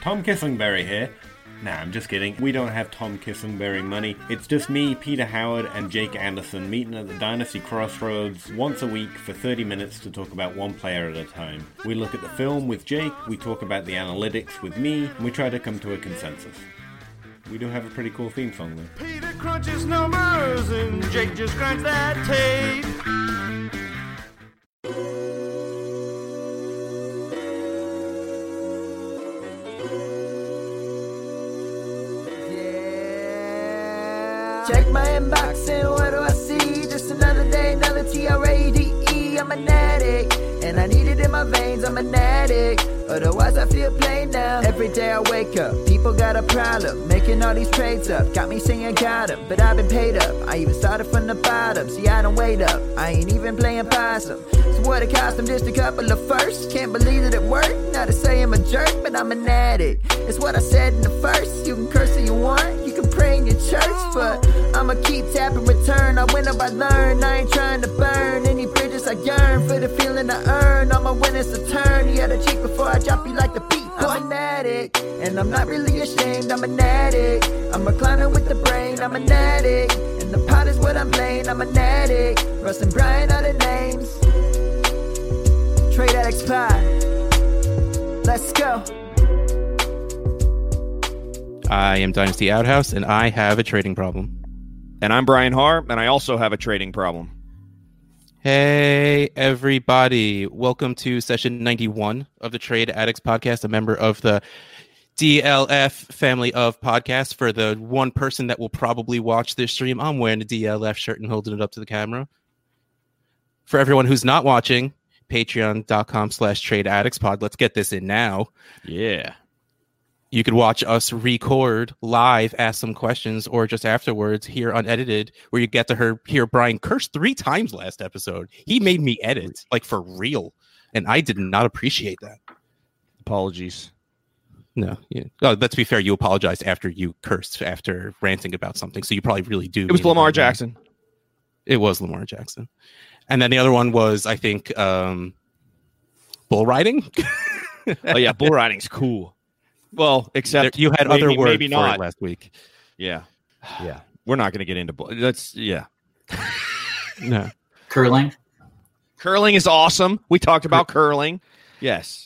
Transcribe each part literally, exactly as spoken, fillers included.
Tom Kissingberry here. Nah, I'm just kidding. We don't have Tom Kissingberry money. It's just me, Peter Howard, and Jake Anderson meeting at the Dynasty Crossroads once a week for thirty minutes to talk about one player at a time. We look at the film with Jake, we talk about the analytics with me, and we try to come to a consensus. We do have a pretty cool theme song though. Peter crunches numbers and Jake just grinds that tape. Check my inbox and what do I see? Just another day, another T R A D E. I'm an addict, and I need it in my veins. I'm an addict, otherwise I feel plain now. Every day I wake up, people got a problem, making all these trades up. Got me singing got 'em, but I've been paid up. I even started from the bottom, see I don't wait up. I ain't even playing possum. So what it cost them, just a couple of firsts. Can't believe that it worked, not to say I'm a jerk, but I'm an addict. It's what I said in the first. You can curse if you want, you can pray in your church, but I'ma keep tapping return. I win up, I learn. I ain't trying to burn any bridges. I yearn for the feeling I earn. All my winners a turn. You gotta cheat before I drop you like the beat. I'm an addict, and I'm not really ashamed. I'm an addict. I'm reclining with the brain. I'm an addict, and the pot is what I'm playing. I'm an addict. Russ and Brian are the names. Trade Addicts Pod. Let's go. I am Dynasty Outhouse, and I have a trading problem. And I'm Brian Harr, and I also have a trading problem. Hey, everybody. Welcome to session ninety-one of the Trade Addicts Podcast, a member of the D L F family of podcasts. For the one person that will probably watch this stream, I'm wearing a D L F shirt and holding it up to the camera. For everyone who's not watching, patreon.com slash trade addicts pod. Let's get this in now. Yeah. You could watch us record live, ask some questions, or just afterwards hear unedited, where you get to hear, hear Brian curse three times last episode. He made me edit, like for real, and I did not appreciate that. Apologies. No, yeah. Oh, let's be fair. You apologized after you cursed after ranting about something, so you probably really do. It was Lamar Jackson. It was Lamar Jackson. And then the other one was, I think, um, bull riding. Oh, yeah, bull riding's cool. Well, except there, you had maybe, other words maybe for not. it last week. Yeah, yeah. We're not going to get into bull. That's yeah. No. Curling. Curling is awesome. We talked about curling. Yes.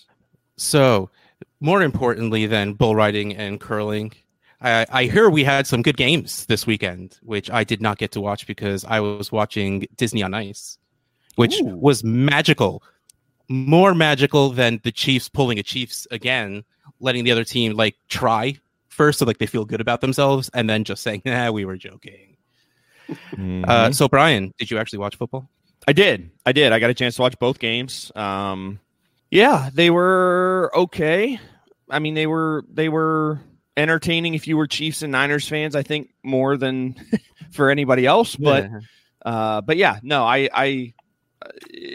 So, more importantly than bull riding and curling, I, I hear we had some good games this weekend, which I did not get to watch because I was watching Disney on Ice, which Ooh. was magical. More magical than the Chiefs pulling a Chiefs again, letting the other team like try first so like they feel good about themselves and then just saying, nah, we were joking. Mm-hmm. Uh, so Brian, did you actually watch football? I did. I did. I got a chance to watch both games. Um, yeah, they were okay. I mean, they were, they were entertaining if you were Chiefs and Niners fans, I think more than for anybody else, but, yeah. uh, but yeah, no, I, I, uh,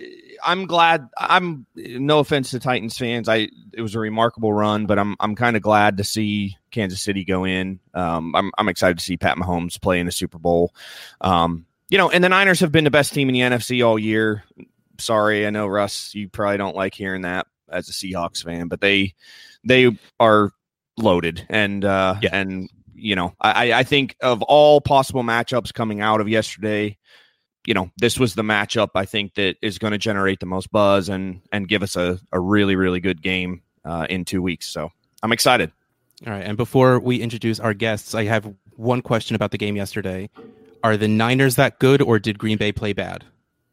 I'm glad. I'm no offense to Titans fans. I it was a remarkable run, but I'm I'm kind of glad to see Kansas City go in. Um, I'm I'm excited to see Pat Mahomes play in the Super Bowl. Um, you know, and the Niners have been the best team in the N F C all year. Sorry, I know Russ, you probably don't like hearing that as a Seahawks fan, but they they are loaded, and uh, yeah. and you know, I I think of all possible matchups coming out of yesterday, you know, this was the matchup I think that is going to generate the most buzz and and give us a, a really, really good game uh, in two weeks. So I'm excited. All right. And before we introduce our guests, I have one question about the game yesterday. Are the Niners that good, or did Green Bay play bad?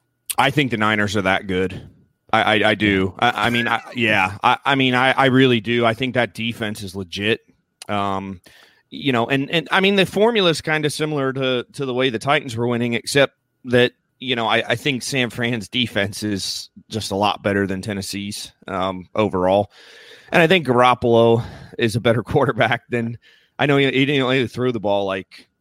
I think the Niners are that good. I, I, I do. I, I mean, I, yeah, I, I mean, I, I really do. I think that defense is legit. Um, you know, and, and I mean, the formula is kind of similar to, to the way the Titans were winning, except that, you know, I, I think San Fran's defense is just a lot better than Tennessee's um, overall. And I think Garoppolo is a better quarterback than I know. He, he didn't only throw the ball like,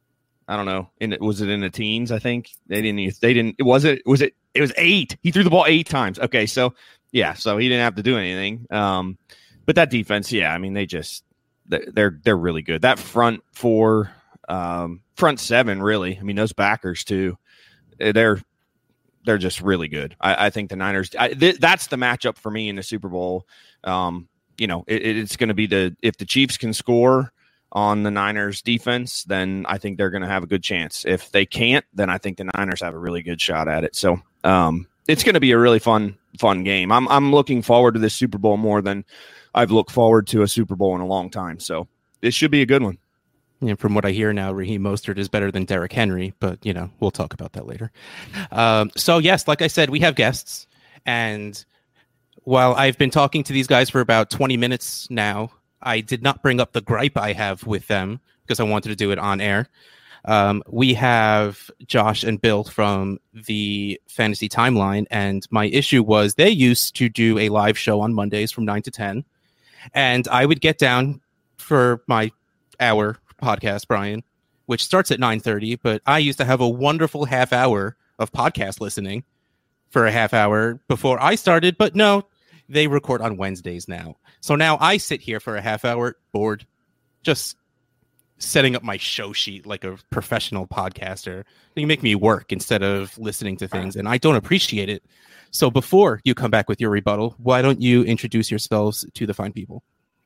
I don't know. In was it in the teens? I think they didn't. They didn't. Was it? Was it? It was eight. He threw the ball eight times. Okay, so yeah, so he didn't have to do anything. Um, but that defense, yeah, I mean, they just they're they're really good. That front four, um, front seven, really. I mean, those backers too. They're they're just really good. I, I think the Niners. I, th- that's the matchup for me in the Super Bowl. Um, you know, it, it's going to be the if the Chiefs can score on the Niners defense, then I think they're going to have a good chance. If they can't, then I think the Niners have a really good shot at it. So um, it's going to be a really fun, fun game. I'm I'm looking forward to this Super Bowl more than I've looked forward to a Super Bowl in a long time. So this should be a good one. And from what I hear now, Raheem Mostert is better than Derrick Henry, but, you know, we'll talk about that later. Um, so, yes, like I said, we have guests. And while I've been talking to these guys for about twenty minutes now, I did not bring up the gripe I have with them because I wanted to do it on air. Um, we have Josh and Bill from the Fantasy Timeline, and my issue was they used to do a live show on Mondays from nine to ten, and I would get down for my hour podcast, Brian, which starts at nine thirty, but I used to have a wonderful half hour of podcast listening for a half hour before I started, but no, they record on Wednesdays now. So now I sit here for a half hour, bored, just setting up my show sheet like a professional podcaster. You make me work instead of listening to things, and I don't appreciate it. So before you come back with your rebuttal, why don't you introduce yourselves to the fine people?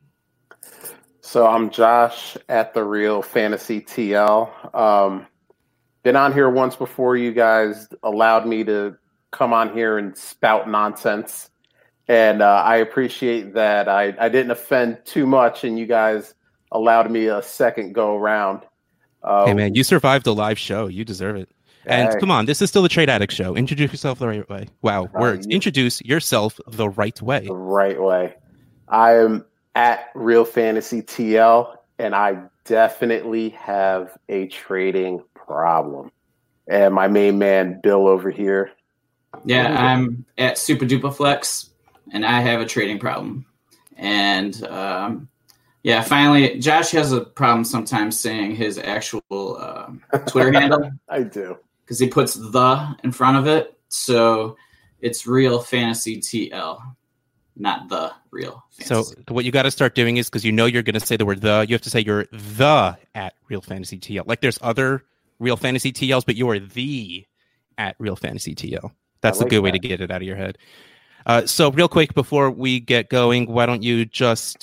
So I'm Josh at The Real Fantasy T L. Um, been on here once before. You guys allowed me to come on here and spout nonsense. And uh, I appreciate that I, I didn't offend too much, and you guys allowed me a second go around. Uh, hey, man, you survived a live show. You deserve it. And hey. Come on, this is still the Trade Addict Show. Introduce yourself the right way. Wow, Uh, words. you- Introduce yourself the right way. The right way. I am at Real Fantasy T L, and I definitely have a trading problem. And my main man, Bill, over here. Yeah, I'm at Super Duper Flex, and I have a trading problem. And um, yeah, finally, Josh has a problem sometimes saying his actual um, Twitter handle I do. because he puts the in front of it. So it's Real Fantasy T L, not the Real So Fantasy. what you got to start doing is, because you know you're going to say the word the, you have to say you're the at Real Fantasy T L. Like there's other Real Fantasy T Ls, but you are the at Real Fantasy T L. That's I like a good way that. to get it out of your head. Uh, so real quick, before we get going, why don't you just,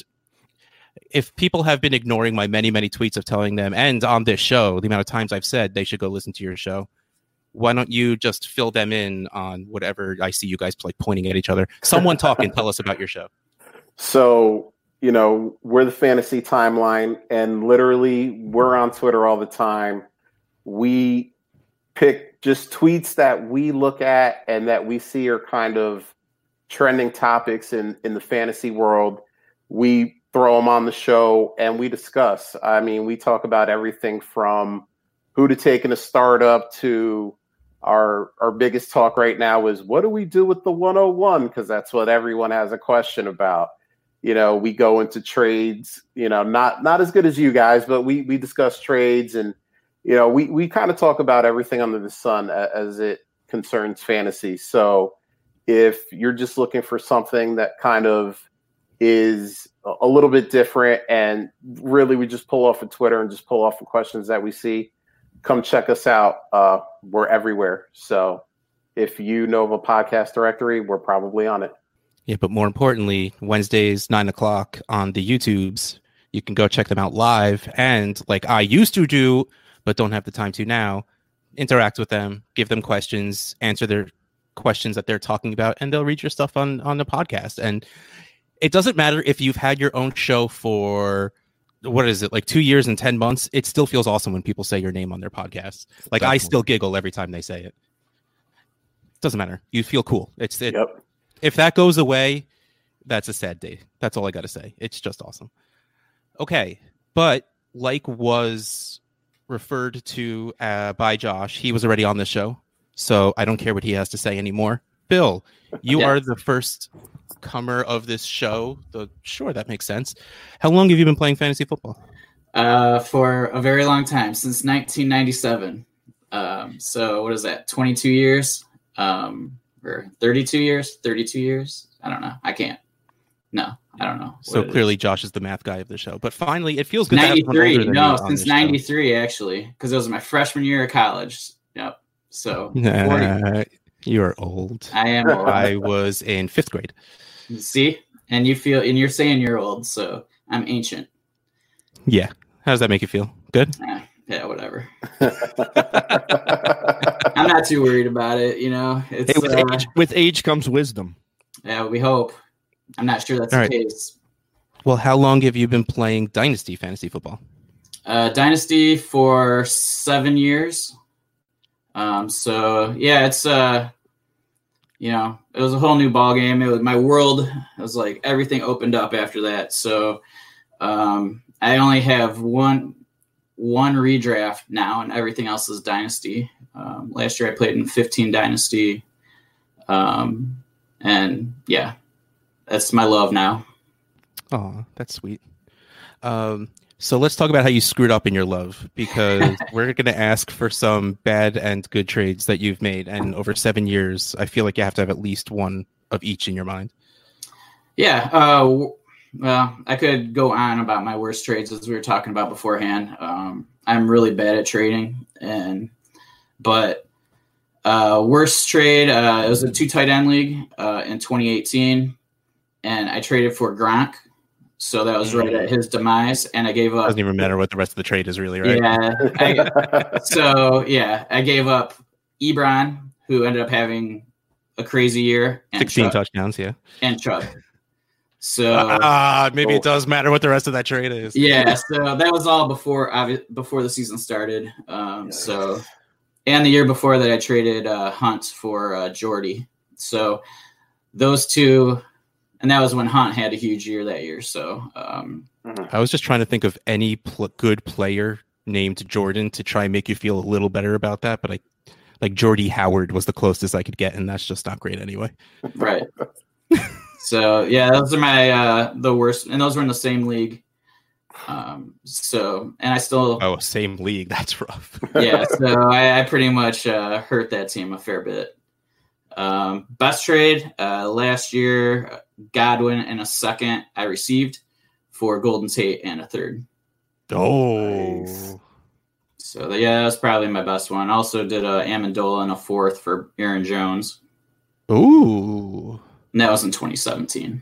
if people have been ignoring my many, many tweets of telling them, and on this show, the amount of times I've said they should go listen to your show, why don't you just fill them in on whatever I see you guys like pointing at each other? Someone talk and tell us about your show. So, you know, we're the Fantasy Timeline, and literally we're on Twitter all the time. We pick just tweets that we look at and that we see are kind of trending topics in, in the fantasy world. We throw them on the show and we discuss. I mean, we talk about everything from who to take in a startup to our our biggest talk right now is what do we do with the one oh one? Because that's what everyone has a question about. You know, we go into trades, you know, not not as good as you guys, but we we discuss trades, and you know, we we kind of talk about everything under the sun as, as it concerns fantasy. So if you're just looking for something that kind of is a little bit different, and really we just pull off of Twitter and just pull off the questions that we see, come check us out. Uh, we're everywhere. So if you know of a podcast directory, we're probably on it. Yeah, but more importantly, Wednesdays, nine o'clock on the YouTubes, you can go check them out live. And like I used to do, but don't have the time to now, interact with them, give them questions, answer their questions that they're talking about, and they'll read your stuff on, on the podcast. And it doesn't matter if you've had your own show for, what is it, like two years and ten months. It still feels awesome when people say your name on their podcast. Like Definitely. I still giggle every time they say it. Doesn't matter. You feel cool. It's it, Yep. If that goes away, that's a sad day. That's all I got to say. It's just awesome. Okay. But like was referred to uh, by Josh, he was already on the show. So I don't care what he has to say anymore. Bill, you Yeah. are the first comer of this show. The, sure, that makes sense. How long have you been playing fantasy football? Uh, for a very long time, since nineteen ninety-seven. Um, so what is that, twenty-two years? Um, or thirty-two years? thirty-two years? I don't know. I can't. No, I don't know. So what it clearly is. Josh is the math guy of the show. But finally, it feels good to have someone older ninety-three. than No, you on since this show. ninety-three, actually, because it was my freshman year of college. Yep. So forty. Nah, you're old. I am old. I was in fifth grade. See? And you feel, and you're saying you're old, so I'm ancient. Yeah. How does that make you feel? Good? Eh, yeah, whatever. I'm not too worried about it, you know. It's Hey, with, uh, age, with age comes wisdom. yeah, we hope. I'm not sure that's All the right. case. Well, how long have you been playing Dynasty Fantasy Football? Uh, Dynasty for seven years. Um, so yeah, it's uh, you know, it was a whole new ball game. It was my world. It was like everything opened up after that. So um, I only have one one redraft now, and everything else is Dynasty. Um, last year I played in fifteen Dynasty, um, and yeah, that's my love now. Oh, that's sweet. Um, so let's talk about how you screwed up in your love, because we're going to ask for some bad and good trades that you've made. And over seven years, I feel like you have to have at least one of each in your mind. Yeah. Uh, well, I could go on about my worst trades as we were talking about beforehand. Um, I'm really bad at trading, and but uh, worst trade, uh, it was a two tight end league uh, in twenty eighteen, and I traded for Gronk. So that was right at his demise, and I gave up. Doesn't even matter what the rest of the trade is, really, right? Yeah. I, so yeah, I gave up Ebron, who ended up having a crazy year, and sixteen Chubb, touchdowns, yeah. and Chubb. So Ah, maybe Oh. it does matter what the rest of that trade is. yeah, so that was all before obvi- before the season started. Um, so, and the year before that, I traded uh, Hunt for uh, Jordy. So those two. And that was when Hunt had a huge year that year. So, um, I was just trying to think of any pl- good player named Jordan to try and make you feel a little better about that. But I, like Jordy Howard was the closest I could get, and that's just not great anyway. right. So, yeah, those are my uh, the worst. And those were in the same league. Um, so, and I still, Oh, same league. That's rough. yeah, so I, I pretty much uh, hurt that team a fair bit. Um, best trade uh, last year, Godwin and a second I received for Golden Tate and a third. Oh, Nice. So yeah, that's probably my best one. Also did a Amendola and a fourth for Aaron Jones, ooh. and that was in twenty seventeen.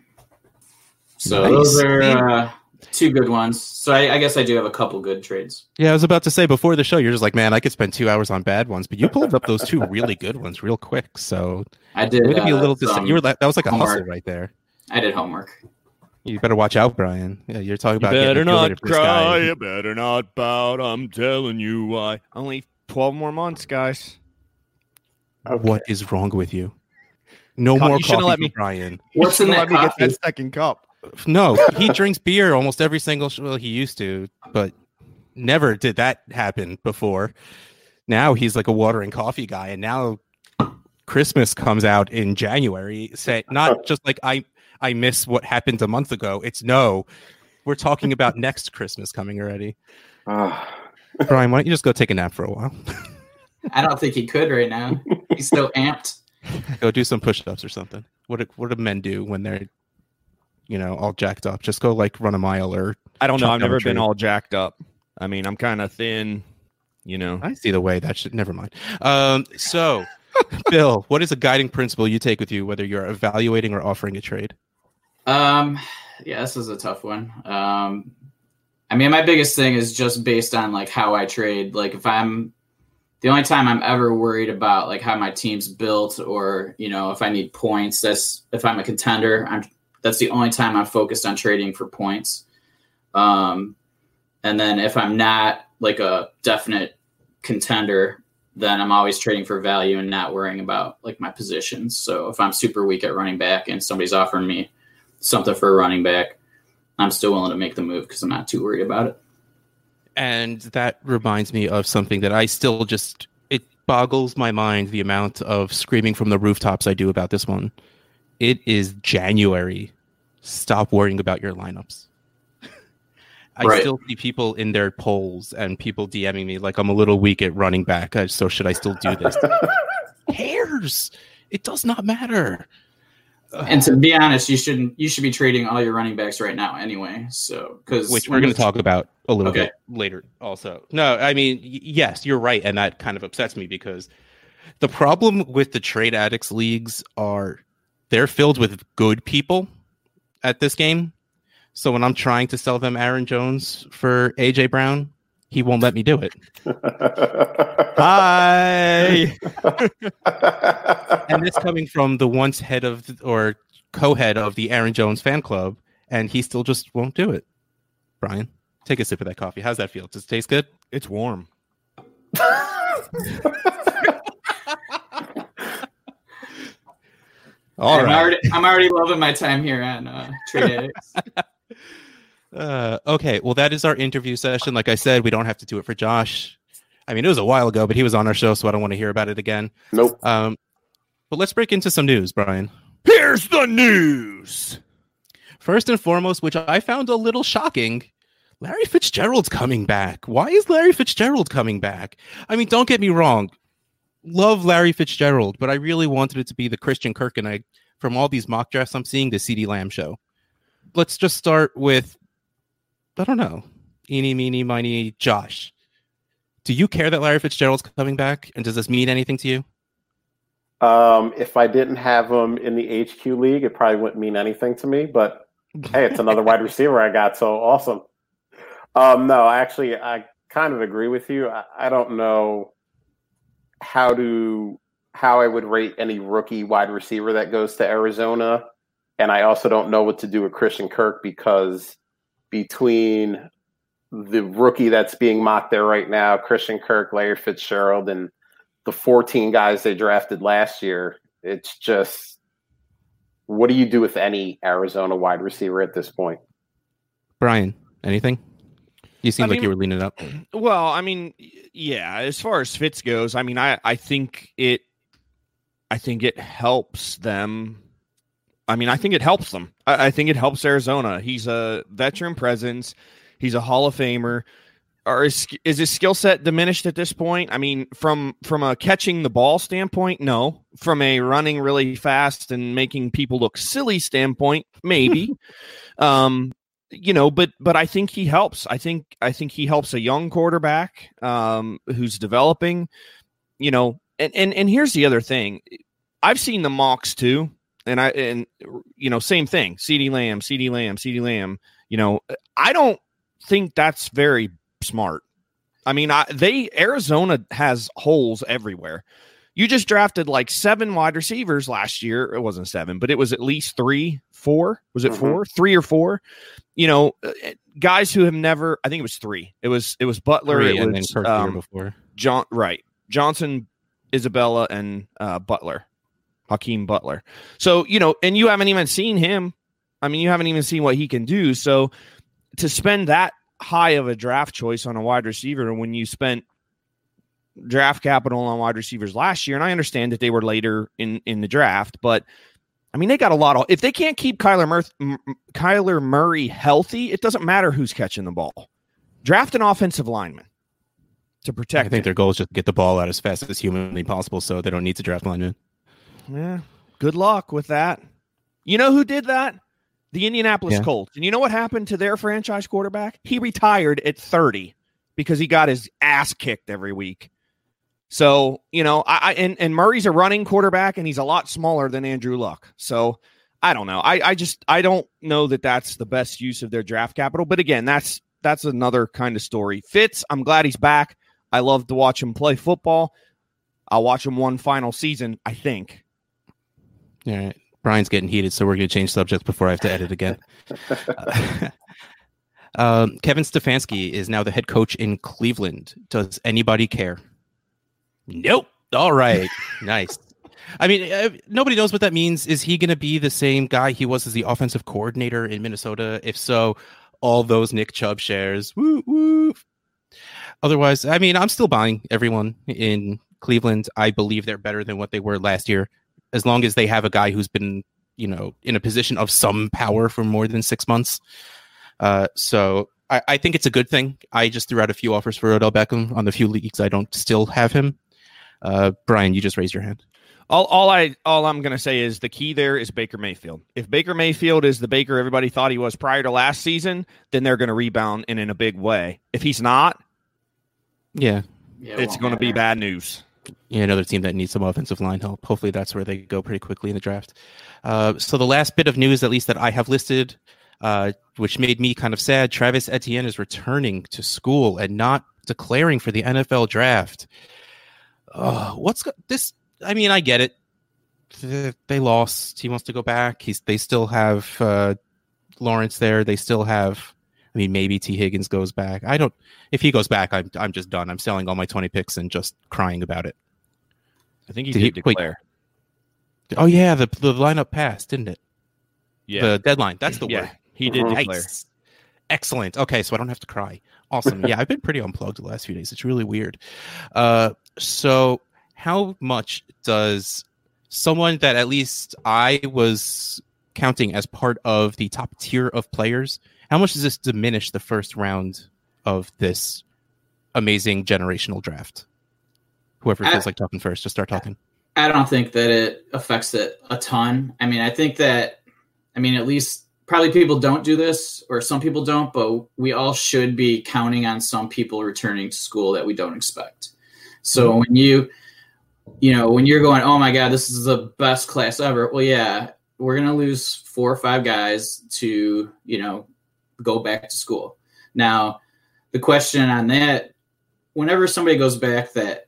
So Nice. those are uh, two good ones. So I, I guess I do have a couple good trades. Yeah, I was about to say before the show, you're just like, man, I could spend two hours on bad ones, but you pulled up those two really good ones real quick. So I did. maybe a uh, little dis- some you were that, that was like a homework. hustle right there. I did homework. You better watch out, Brian. Yeah, you're talking You about better getting affiliated not for this cry. guy. You better not pout. I'm telling you why. Only twelve more months, guys. Okay. What is wrong with you? No Co- more you shouldn't coffee let for me- Brian. What's in You that let me get coffee? that second cup. No, he drinks beer almost every single. Sh- well, he used to, but never did that happen before. Now he's like a water and coffee guy, and now Christmas comes out in January. Say not just like I I miss what happened a month ago. It's no, we're talking about next Christmas coming already. Ah. Brian, why don't you just go take a nap for a while? I don't think he could right now. He's so amped. Go do some push-ups or something. What do, what do men do when they're, you know, all jacked up? Just go like run a mile or. I don't know. chop I've down a never been tree. all jacked up. I mean, I'm kind of thin, you know. I see the way that should. Never mind. Um, so, Bill, what is a guiding principle you take with you, whether you're evaluating or offering a trade? Um, yeah, this is a tough one. Um, I mean, my biggest thing is just based on like how I trade. Like if I'm the only time I'm ever worried about like how my team's built or, you know, if I need points, that's if I'm a contender, I'm that's the only time I'm focused on trading for points. Um, and then if I'm not like a definite contender, then I'm always trading for value and not worrying about like my positions. So if I'm super weak at running back and somebody's offering me something for a running back, I'm still willing to make the move because I'm not too worried about it. And that reminds me of something that I still just, it boggles my mind the amount of screaming from the rooftops I do about this one. It is January. Stop worrying about your lineups. I Right. still see people in their polls and people DMing me like I'm a little weak at running back. uh, So should I still do this? Cares? It does not matter. And to be honest, you shouldn't. You should be trading all your running backs right now anyway. So because Which we're going to talk about a little Okay. bit later also. No, I mean, y- yes, you're right. And that kind of upsets me because the problem with the trade addicts leagues are they're filled with good people. at this game. So when I'm trying to sell them Aaron Jones for A J Brown, he won't let me do it. Hi. And this coming from the once head of or co-head of the Aaron Jones fan club, and he still just won't do it. Brian, take a sip of that coffee. How's that feel? Does it taste good? It's warm. All I'm right. already I'm already loving my time here on uh, Trade Addicts. Uh, okay, well, that is our interview session. Like I said, we don't have to do it for Josh. I mean, it was a while ago, but he was on our show, so I don't want to hear about it again. Nope. Um, but let's break into some news, Brian. Here's the news. First and foremost, which I found a little shocking, Larry Fitzgerald's coming back. Why is Larry Fitzgerald coming back? I mean, don't get me wrong. Love Larry Fitzgerald, but I really wanted it to be the Christian Kirk, and I, from all these mock drafts I'm seeing, the CeeDee Lamb show. Let's just start with, I don't know, eeny, meeny, miny, Josh. Do you care that Larry Fitzgerald's coming back, and does this mean anything to you? Um, if I didn't have him in the H Q league, it probably wouldn't mean anything to me, but hey, it's another wide receiver I got, so awesome. Um, no, actually, I kind of agree with you. I, I don't know how to how I would rate any rookie wide receiver that goes to Arizona, and I also don't know what to do with Christian Kirk, because between the rookie that's being mocked there right now, Christian Kirk, Larry Fitzgerald, and the fourteen guys they drafted last year, it's just, what do you do with any Arizona wide receiver at this point? Brian, anything? You seem I like mean, you were leaning up. Well, I mean, yeah, as far as Fitz goes, I mean, I, I think it, I think it helps them. I mean, I think it helps them. I, I think it helps Arizona. He's a veteran presence. He's a Hall of Famer. Or is, is his skill set diminished at this point? I mean, from from a catching the ball standpoint, no. From a running really fast and making people look silly standpoint, maybe. um, you know, but but I think he helps. I think I think he helps a young quarterback um, who's developing. You know, and, and and here's the other thing. I've seen the mocks too, and I and you know, same thing. CeeDee Lamb, CeeDee Lamb, CeeDee Lamb. You know, I don't think that's very smart. I mean, I, they Arizona has holes everywhere. You just drafted like seven wide receivers last year. It wasn't seven, but it was at least three, four. Was it mm-hmm. four, three or four? You know, guys who have never. I think it was three. It was it was Butler. Three, it and was then Kirk um, before John. Right, Johnson, Isabella, and uh, Butler, Hakeem Butler. So you know, and you haven't even seen him. I mean, you haven't even seen what he can do. So to spend that high of a draft choice on a wide receiver when you spent draft capital on wide receivers last year, and I understand that they were later in, in the draft, but I mean, they got a lot of, if they can't keep Kyler, Murth, M- Kyler Murray healthy, it doesn't matter who's catching the ball. Draft an offensive lineman to protect I think him. their goal is just to get the ball out as fast as humanly possible, so they don't need to draft linemen. Yeah, good luck with that. You know who did that? The Indianapolis yeah. Colts. And you know what happened to their franchise quarterback? He retired at thirty because he got his ass kicked every week. So, you know, I, I and, and Murray's a running quarterback, and he's a lot smaller than Andrew Luck. So, I don't know. I, I just I don't know that that's the best use of their draft capital. But again, that's that's another kind of story. Fitz, I'm glad he's back. I love to watch him play football. I'll watch him one final season, I think. All right. Brian's getting heated, so we're going to change subjects before I have to edit again. uh, um, Kevin Stefanski is now the head coach in Cleveland. Does anybody care? Nope. All right. Nice. I mean, uh, nobody knows what that means. Is he going to be the same guy he was as the offensive coordinator in Minnesota? If so, all those Nick Chubb shares. Woo, woo. Otherwise, I mean, I'm still buying everyone in Cleveland. I believe they're better than what they were last year, as long as they have a guy who's been, you know, in a position of some power for more than six months. Uh, so I, I think it's a good thing. I just threw out a few offers for Odell Beckham on the few leagues I don't still have him. Uh, Brian, you just raised your hand. All, all I, all I'm going to say is the key there is Baker Mayfield. If Baker Mayfield is the Baker everybody thought he was prior to last season, then they're going to rebound and in a big way. If he's not, yeah, yeah it it's going to be bad news. you know, another team that needs some offensive line help. Hopefully that's where they go pretty quickly in the draft. Uh, so the last bit of news, at least that I have listed, uh, which made me kind of sad, Travis Etienne is returning to school and not declaring for the N F L draft. Uh, what's go- this? I mean, I get it. They lost. He wants to go back. He's. They still have uh, Lawrence there. They still have. I mean, maybe T. Higgins goes back. I don't. If he goes back, I'm. I'm just done. I'm selling all my twenty picks and just crying about it. I think he did, did he declare. Wait, oh yeah, the the lineup passed, didn't it? Yeah, the deadline. That's the yeah, word. He did Nice. declare. Excellent. Okay, so I don't have to cry. Awesome. Yeah, I've been pretty unplugged the last few days. It's really weird. Uh, so how much does someone that at least I was counting as part of the top tier of players, how much does this diminish the first round of this amazing generational draft? Whoever feels I, like talking first, just start talking. I don't think that it affects it a ton. I mean, I think that, I mean, at least probably people don't do this, or some people don't, but we all should be counting on some people returning to school that we don't expect. So mm-hmm. when you, you know, when you're going, oh my God, this is the best class ever. Well, yeah, we're going to lose four or five guys to, you know, go back to school. Now, the question on that, whenever somebody goes back that,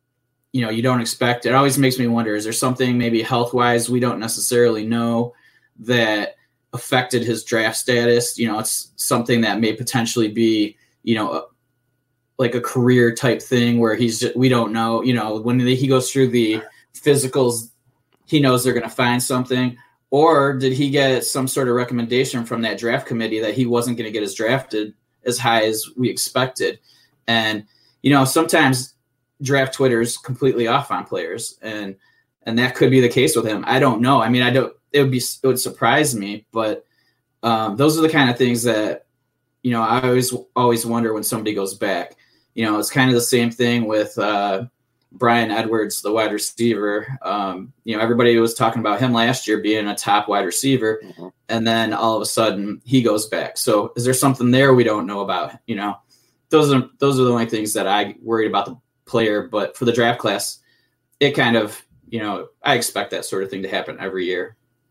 you know, you don't expect, it always makes me wonder, is there something maybe health-wise we don't necessarily know that affected his draft status? You know, it's something that may potentially be, you know, like a career type thing where he's just, we don't know, you know, when he goes through the physicals, he knows they're going to find something. Or did he get some sort of recommendation from that draft committee that he wasn't going to get as drafted as high as we expected? And, you know, sometimes draft Twitter is completely off on players, and, and that could be the case with him. I don't know. I mean, I don't, it would be, it would surprise me, but um, those are the kind of things that, you know, I always, always wonder when somebody goes back. You know, it's kind of the same thing with uh, Brian Edwards, the wide receiver. Um, you know, everybody was talking about him last year being a top wide receiver, mm-hmm. and then all of a sudden he goes back. So is there something there we don't know about? You know, those are those are the only things that I worried about the player. But for the draft class, it kind of, you know, I expect that sort of thing to happen every year.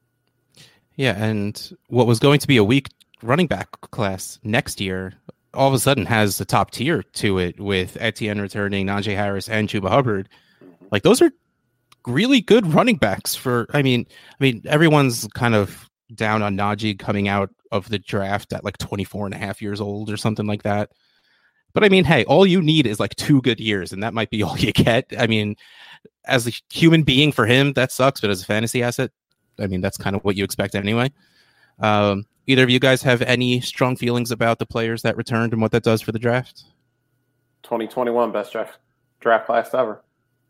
Yeah, and what was going to be a weak running back class next year all of a sudden has the top tier to it with Etienne returning, Najee Harris, and Chuba Hubbard. Like, those are really good running backs for, I mean, I mean, everyone's kind of down on Najee coming out of the draft at like twenty-four and a half years old or something like that. But I mean, hey, all you need is like two good years, and that might be all you get. I mean, as a human being for him, that sucks, but as a fantasy asset, I mean, that's kind of what you expect anyway. Um, Either of you guys have any strong feelings about the players that returned and what that does for the draft? twenty twenty-one best draft draft class ever.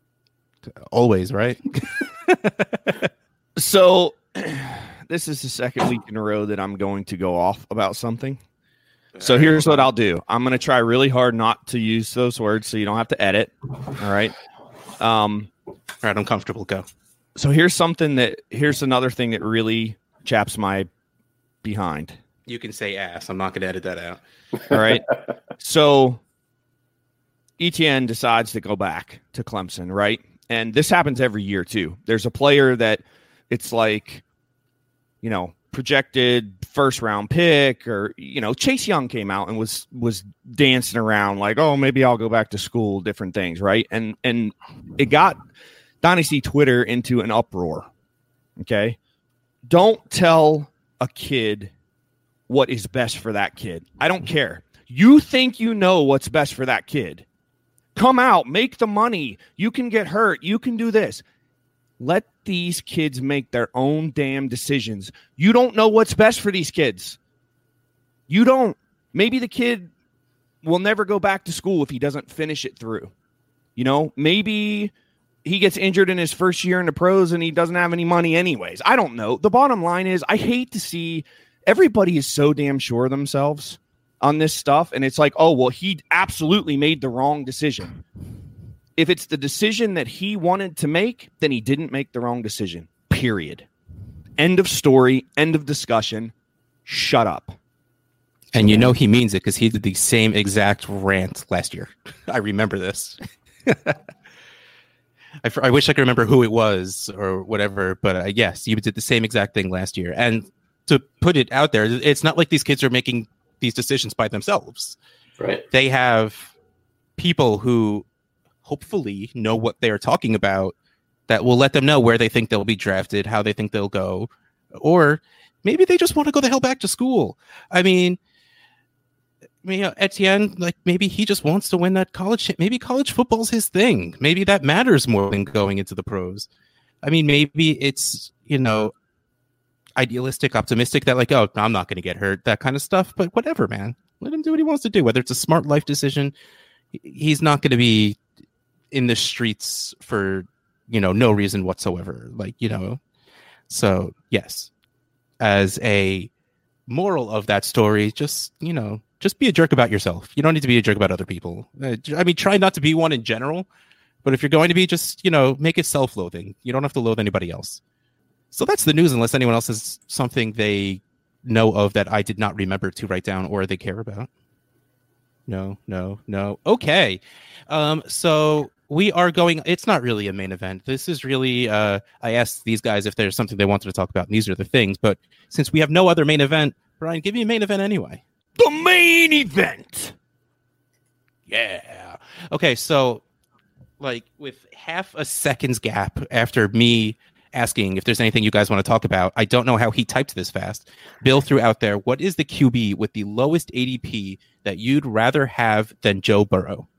Always, right? So this is the second week in a row that I'm going to go off about something. So here's what I'll do. I'm going to try really hard not to use those words so you don't have to edit. All right. Um, All right, I'm comfortable. Go. So here's something that, here's another thing that really chaps my behind. You can say ass. I'm not going to edit that out. All right. So Etienne decides to go back to Clemson, right? And this happens every year too. There's a player that it's like, you know, projected first round pick, or, you know, Chase Young came out and was was dancing around like, oh, maybe I'll go back to school, different things, right? And and it got Dynasty Twitter into an uproar. Okay. Don't tell a kid what is best for that kid. I don't care. You think you know what's best for that kid. Come out, make the money. You can get hurt. You can do this. Let these kids make their own damn decisions. You don't know what's best for these kids. You don't. Maybe the kid will never go back to school if he doesn't finish it through. You know, maybe he gets injured in his first year in the pros and he doesn't have any money anyways. I don't know. The bottom line is, I hate to see everybody is so damn sure of themselves on this stuff. And it's like, oh, well, he absolutely made the wrong decision. If it's the decision that he wanted to make, then he didn't make the wrong decision. Period. End of story. End of discussion. Shut up. And you know he means it because he did the same exact rant last year. I remember this. I, I wish I could remember who it was or whatever, but uh, yes, you did the same exact thing last year. And to put it out there, it's not like these kids are making these decisions by themselves. Right. They have people who hopefully know what they're talking about that will let them know where they think they'll be drafted, how they think they'll go, or maybe they just want to go the hell back to school. I mean, I mean, Etienne, like maybe he just wants to win that college. Maybe college football's his thing. Maybe that matters more than going into the pros. I mean, maybe it's, you know, idealistic, optimistic that like, oh, I'm not going to get hurt, that kind of stuff. But whatever, man, let him do what he wants to do. Whether it's a smart life decision, he's not going to be in the streets for, you know, no reason whatsoever. Like, you know, so yes, as a moral of that story, just, you know, just be a jerk about yourself. You don't need to be a jerk about other people. I mean, try not to be one in general, but if you're going to be, just, you know, make it self-loathing. You don't have to loathe anybody else. So that's the news, unless anyone else has something they know of that I did not remember to write down or they care about. No, no, no. Okay. Um, so we are going, it's not really a main event. This is really, uh, I asked these guys if there's something they wanted to talk about, and these are the things. But since we have no other main event, Brian, give me a main event anyway. The main event. Yeah. Okay, so like with half a second's gap after me asking if there's anything you guys want to talk about, I don't know how he typed this fast. Bill threw out there, what is the Q B with the lowest A D P that you'd rather have than Joe Burrow?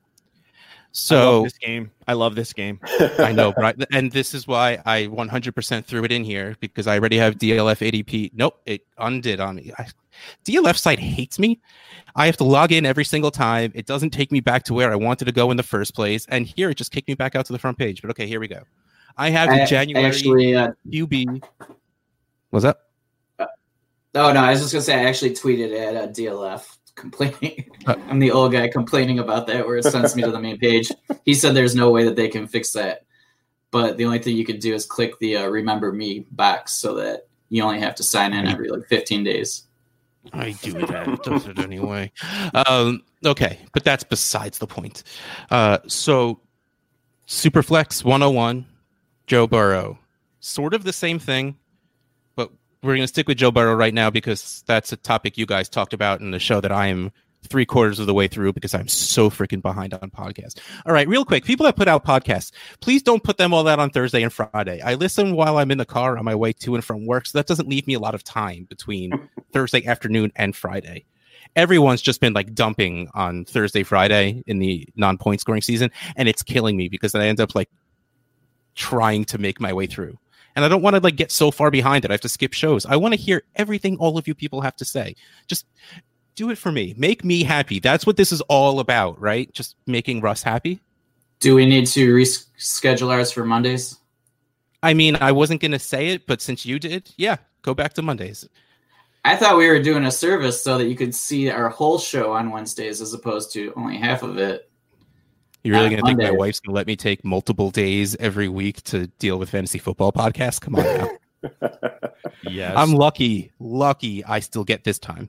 So I love this game. I love this game. I know, right? And this is why I one hundred percent threw it in here, because I already have D L F A D P. Nope, it undid on me. I, D L F site hates me. I have to log in every single time. It doesn't take me back to where I wanted to go in the first place. And here it just kicked me back out to the front page. But okay, here we go. I have the I, January actually, uh, Q B. What's that? Uh, oh, no, I was just going to say I actually tweeted at uh, D L F complaining. I'm the old guy complaining about that, where it sends me to the main page. He said there's no way that they can fix that. But the only thing you can do is click the uh, Remember Me box so that you only have to sign in every like fifteen days. I do that. It does it anyway. Um, okay, but that's besides the point. Uh, so, Superflex one oh one, Joe Burrow. Sort of the same thing, but we're going to stick with Joe Burrow right now because that's a topic you guys talked about in the show that I am three quarters of the way through because I'm so freaking behind on podcasts. All right, real quick, people that put out podcasts, please don't put them all out on Thursday and Friday. I listen while I'm in the car on my way to and from work, so that doesn't leave me a lot of time between Thursday afternoon and Friday. Everyone's just been like dumping on Thursday, Friday in the non-point scoring season, and it's killing me because I end up like trying to make my way through. And I don't want to like get so far behind that I have to skip shows. I want to hear everything all of you people have to say. Just do it for me. Make me happy. That's what this is all about, right? Just making Russ happy. Do we need to reschedule ours for Mondays? I mean, I wasn't going to say it, but since you did, yeah, go back to Mondays. I thought we were doing a service so that you could see our whole show on Wednesdays as opposed to only half of it. You're really on going to think my Mondays. wife's going to let me take multiple days every week to deal with fantasy football podcasts? Come on now. Yes. I'm lucky, lucky I still get this time.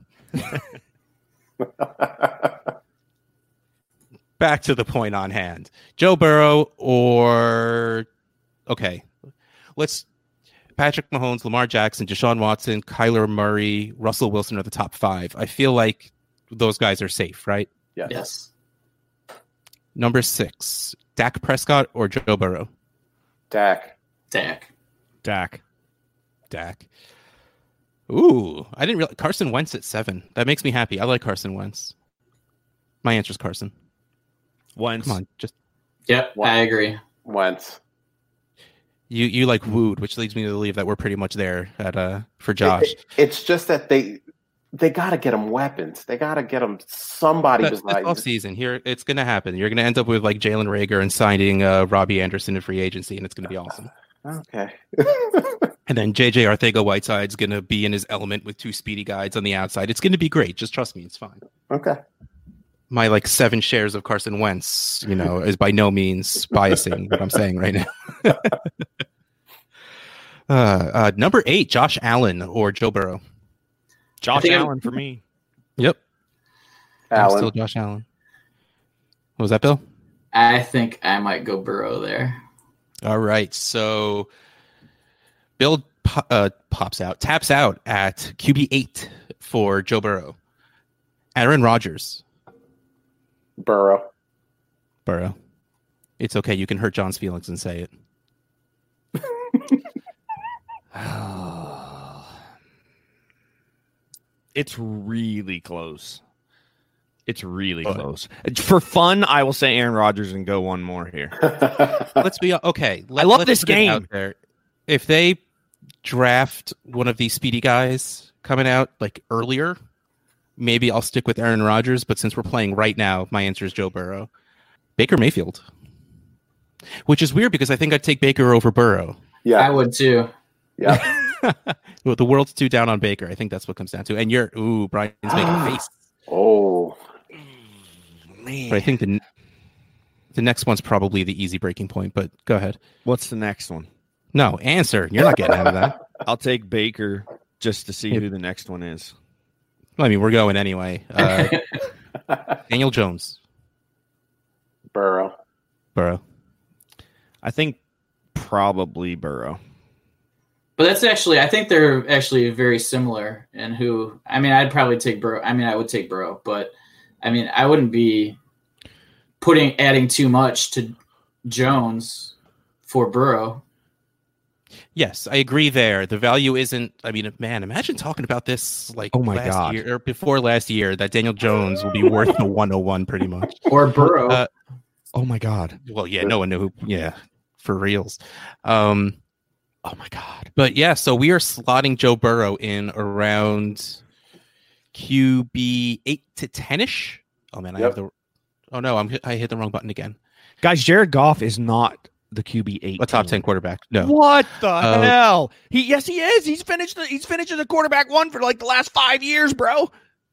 Back to the point on hand. Joe Burrow or, okay, let's, Patrick Mahomes, Lamar Jackson, Deshaun Watson, Kyler Murray, Russell Wilson are the top five. I feel like those guys are safe, right? Yes. Yes. Number six, Dak Prescott or Joe Burrow? Dak. Dak. Dak. Dak. Ooh, I didn't realize Carson Wentz at seven. That makes me happy. I like Carson Wentz. My answer's Carson. Wentz. Come on, just Yep, What? I agree. Wentz. you. You like wooed, which leads me to believe that we're pretty much there at uh for Josh. It- it- it's just that they they got to get them weapons. They got to get them somebody That's besides. off season here. It's gonna happen. You're gonna end up with like Jalen Reagor and signing uh, Robbie Anderson in free agency, and it's gonna be awesome. Okay. And then J J Arcega-Whiteside's gonna be in his element with two speedy guys on the outside. It's gonna be great. Just trust me, it's fine. Okay. My like seven shares of Carson Wentz, you know, is by no means biasing what I'm saying right now. uh, uh, number eight, Josh Allen or Joe Burrow. Josh think I'm- Allen for me. Yep, I'm Allen. still Josh Allen. What was that, Bill? I think I might go Burrow there. All right. So Bill po- uh, pops out, taps out at Q B eight for Joe Burrow. Aaron Rodgers. Burrow. Burrow. It's okay. You can hurt John's feelings and say it. It's really close. It's really oh. close. For fun, I will say Aaron Rodgers and go one more here. Let's be okay. Let, I love let's this game. Out there. If they draft one of these speedy guys coming out like earlier, maybe I'll stick with Aaron Rodgers. But since we're playing right now, my answer is Joe Burrow. Baker Mayfield. Which is weird because I think I'd take Baker over Burrow. Yeah, I would too. Yeah. Well, the world's too down on Baker. I think that's what comes down to. And you're, ooh, Brian's making a face. Oh, man. But I think the the next one's probably the easy breaking point. But go ahead. What's the next one? No, answer. You're not getting out of that. I'll take Baker just to see yeah. who the next one is. Well, I mean, we're going anyway. Uh, Daniel Jones. Burrow. Burrow. I think probably Burrow. But that's actually, I think they're actually very similar in who, I mean, I'd probably take Burrow. I mean, I would take Burrow, but I mean, I wouldn't be putting, adding too much to Jones for Burrow. Yes, I agree there. The value isn't, I mean, man, imagine talking about this like oh my last God. year or before last year that Daniel Jones will be worth the one oh one pretty much. Or Burrow. Uh, oh my God. Well, yeah, no one knew who, yeah, for reals. Um, Oh my God. But yeah, so we are slotting Joe Burrow in around Q B eight to ten-ish. Oh man, I yep. have the Oh no, I'm I hit the wrong button again. Guys, Jared Goff is not the Q B eight. A top ten quarterback. No. What the uh, hell? He yes he is. He's finished the, he's finished the quarterback one for like the last five years, bro.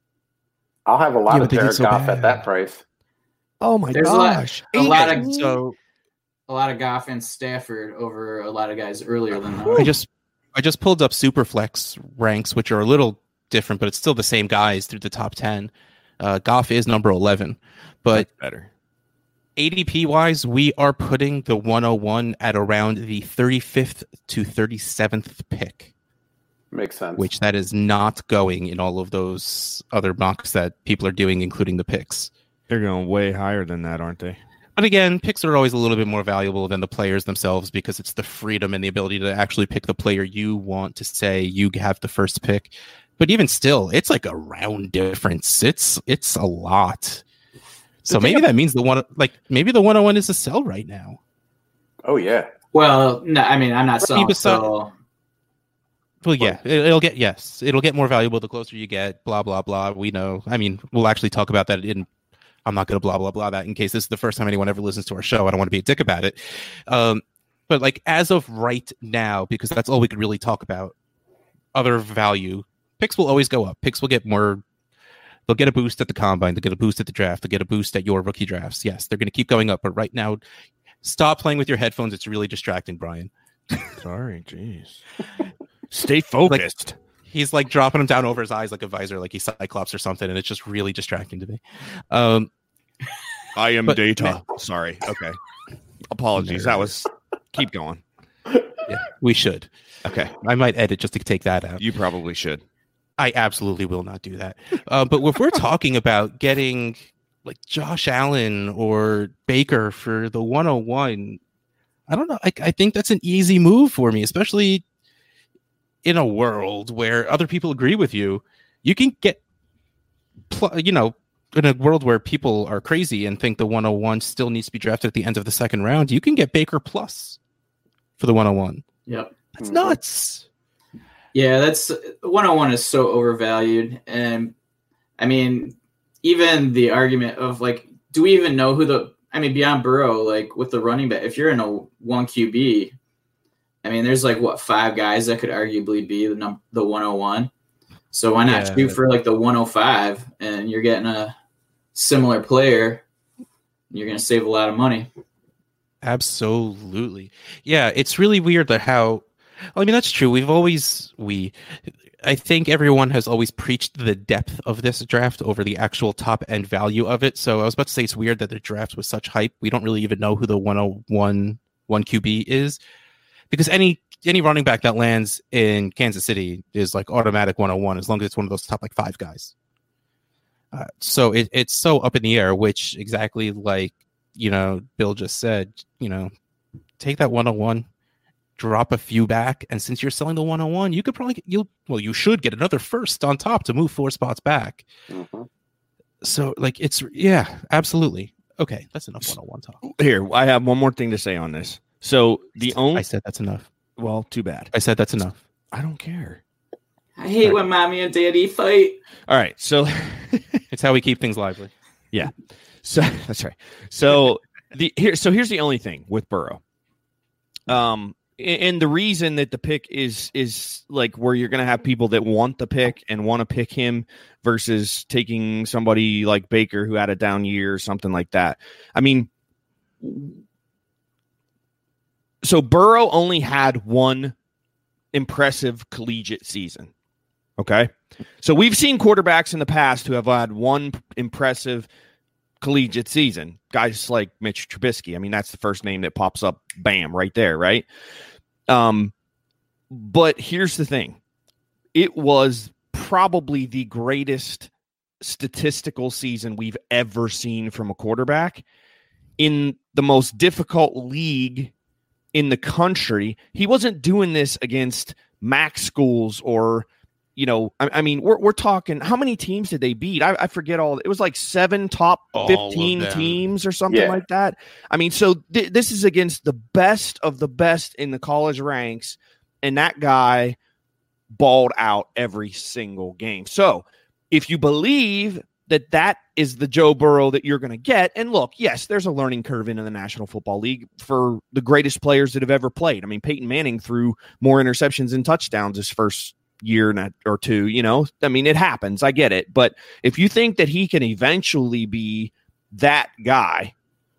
I'll have a lot yeah, of Jared so Goff bad. at that price. Oh my There's gosh. A lot, a lot of so a lot of Goff and Stafford over a lot of guys earlier than that. I just I just pulled up Superflex ranks, which are a little different, but it's still the same guys through the top ten. Uh, Goff is number eleven, but that's better. A D P wise, we are putting the one oh one at around the thirty-fifth to thirty-seventh pick. Makes sense. Which that is not going in all of those other mocks that people are doing, including the picks. They're going way higher than that, aren't they? But again, picks are always a little bit more valuable than the players themselves because it's the freedom and the ability to actually pick the player you want to say you have the first pick. But even still, it's like a round difference. It's it's a lot. So maybe that means the one like maybe the one oh one is a sell right now. Oh yeah. Well, no, I mean I'm not selling. So... Well, yeah, it, it'll get yes, it'll get more valuable the closer you get. Blah blah blah. We know. I mean, we'll actually talk about that in. I'm not going to blah, blah, blah that in case this is the first time anyone ever listens to our show. I don't want to be a dick about it. Um, but like as of right now, because that's all we could really talk about, other value, picks will always go up. Picks will get more. They'll get a boost at the combine. They'll get a boost at the draft. They'll get a boost at your rookie drafts. Yes, they're going to keep going up. But right now, stop playing with your headphones. It's really distracting, Brian. Sorry, jeez. Stay focused. Like, he's like dropping them down over his eyes like a visor, like he's Cyclops or something, and it's just really distracting to me. Um, I am but, data. Man. Sorry. Okay. Apologies. That was. Keep going. Yeah, we should. Okay. I might edit just to take that out. You probably should. I absolutely will not do that. Uh, but if we're talking about getting like Josh Allen or Baker for the one oh one, I don't know. I, I think that's an easy move for me, especially in a world where other people agree with you. You can get, pl- you know, in a world where people are crazy and think the one oh one still needs to be drafted at the end of the second round, you can get Baker plus for the one oh one. Yep. That's nuts. Yeah, that's one oh one is so overvalued. And I mean, even the argument of like, do we even know who the, I mean, beyond Burrow, like with the running back, if you're in a one Q B, I mean, there's like what, five guys that could arguably be the num- the one oh one. So why not yeah. shoot for like the one oh five and you're getting a similar player. You're going to save a lot of money. Absolutely. Yeah, it's really weird that how, I mean, that's true. We've always, we, I think everyone has always preached the depth of this draft over the actual top end value of it. So I was about to say it's weird that the draft was such hype. We don't really even know who the one oh one one Q B is, because any any running back that lands in Kansas City is like automatic one oh one as long as it's one of those top like five guys. Uh, so it, it's so up in the air, which exactly like, you know, Bill just said, you know, take that one oh one, drop a few back, and since you're selling the one oh one, you could probably you'll well you should get another first on top to move four spots back. Mm-hmm. So like it's yeah, absolutely. Okay, that's enough one oh one talk. Here, I have one more thing to say on this. So the only I said that's enough. Well, too bad. I said that's enough. I don't care. I hate right. when mommy and daddy fight. All right, so it's how we keep things lively. Yeah. So that's right. So the here so here's the only thing with Burrow. Um And the reason that the pick is is like where you're going to have people that want the pick and want to pick him versus taking somebody like Baker who had a down year or something like that. I mean, so Burrow only had one impressive collegiate season. Okay. So we've seen quarterbacks in the past who have had one impressive collegiate season. Guys like Mitch Trubisky. I mean, that's the first name that pops up. Bam, right there, right? Um, but here's the thing. It was probably the greatest statistical season we've ever seen from a quarterback in the most difficult league in the country. He wasn't doing this against MAC schools or, you know, I, I mean, we're we're talking, how many teams did they beat? I, I forget all. It was like seven top fifteen teams or something yeah. like that. I mean, so th- this is against the best of the best in the college ranks, and that guy balled out every single game. So if you believe that that is the Joe Burrow that you're going to get, and look, yes, there's a learning curve into the National Football League for the greatest players that have ever played. I mean, Peyton Manning threw more interceptions and touchdowns his first year or two, you know, I mean, it happens. I get it. But if you think that he can eventually be that guy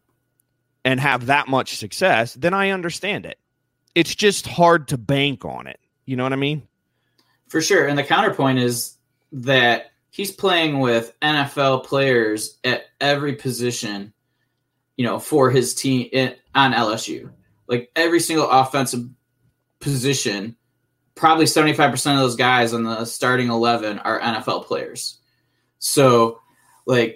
and have that much success, then I understand it. It's just hard to bank on it. You know what I mean? For sure. And the counterpoint is that he's playing with N F L players at every position, you know, for his team in, on L S U. Like every single offensive position, probably seventy-five percent of those guys on the starting eleven are N F L players. So, like,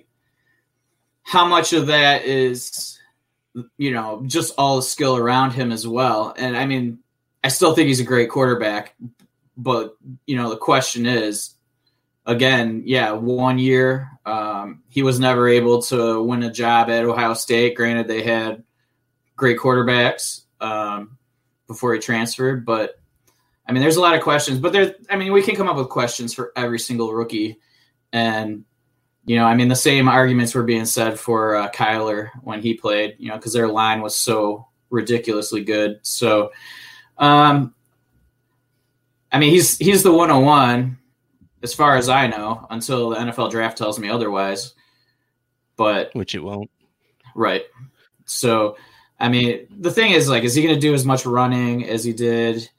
how much of that is, you know, just all the skill around him as well? And, I mean, I still think he's a great quarterback. But, you know, the question is, again, yeah, one year. Um, he was never able to win a job at Ohio State. Granted, they had great quarterbacks um, before he transferred, but I mean, there's a lot of questions, but there, I mean, we can come up with questions for every single rookie. And, you know, I mean, the same arguments were being said for uh, Kyler when he played, you know, because their line was so ridiculously good. So, um, I mean, he's, he's the one oh one as far as I know, until the N F L draft tells me otherwise, but which it won't. Right. So, I mean, the thing is, like, is he going to do as much running as he did?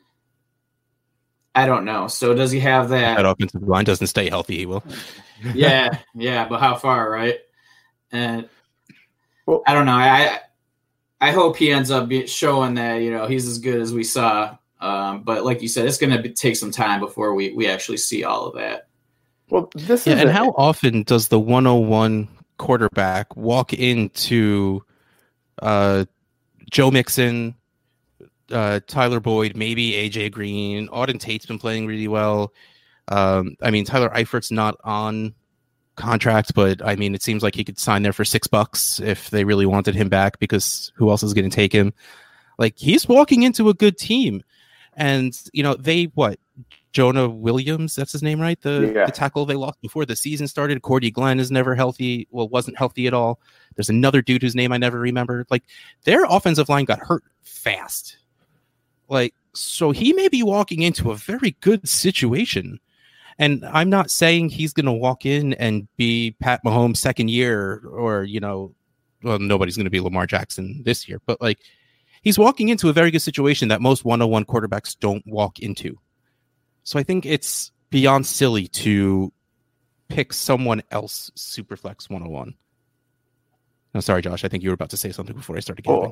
I don't know. So does he have that? That offensive line doesn't stay healthy, he will. yeah, yeah, but how far, right? And well, I don't know. I I hope he ends up be showing that, you know, he's as good as we saw. Um, but like you said, it's going to take some time before we, we actually see all of that. Well, this yeah, is and a- how often does the one oh one quarterback walk into uh, Joe Mixon, Uh, Tyler Boyd, maybe A J Green, Auden Tate's been playing really well. Um, I mean, Tyler Eifert's not on contract, but I mean, it seems like he could sign there for six bucks if they really wanted him back, because who else is going to take him? Like, he's walking into a good team, and you know they what? Jonah Williams, that's his name, right? The, yeah. the tackle they lost before the season started. Cordy Glenn is never healthy. Well, wasn't healthy at all. There's another dude whose name I never remember. Like, their offensive line got hurt fast. Like, so he may be walking into a very good situation. And I'm not saying he's going to walk in and be Pat Mahomes' second year, or, you know, well, nobody's going to be Lamar Jackson this year. But, like, he's walking into a very good situation that most one oh one quarterbacks don't walk into. So I think it's beyond silly to pick someone else Superflex one oh one. I'm sorry, Josh. I think you were about to say something before I started counting.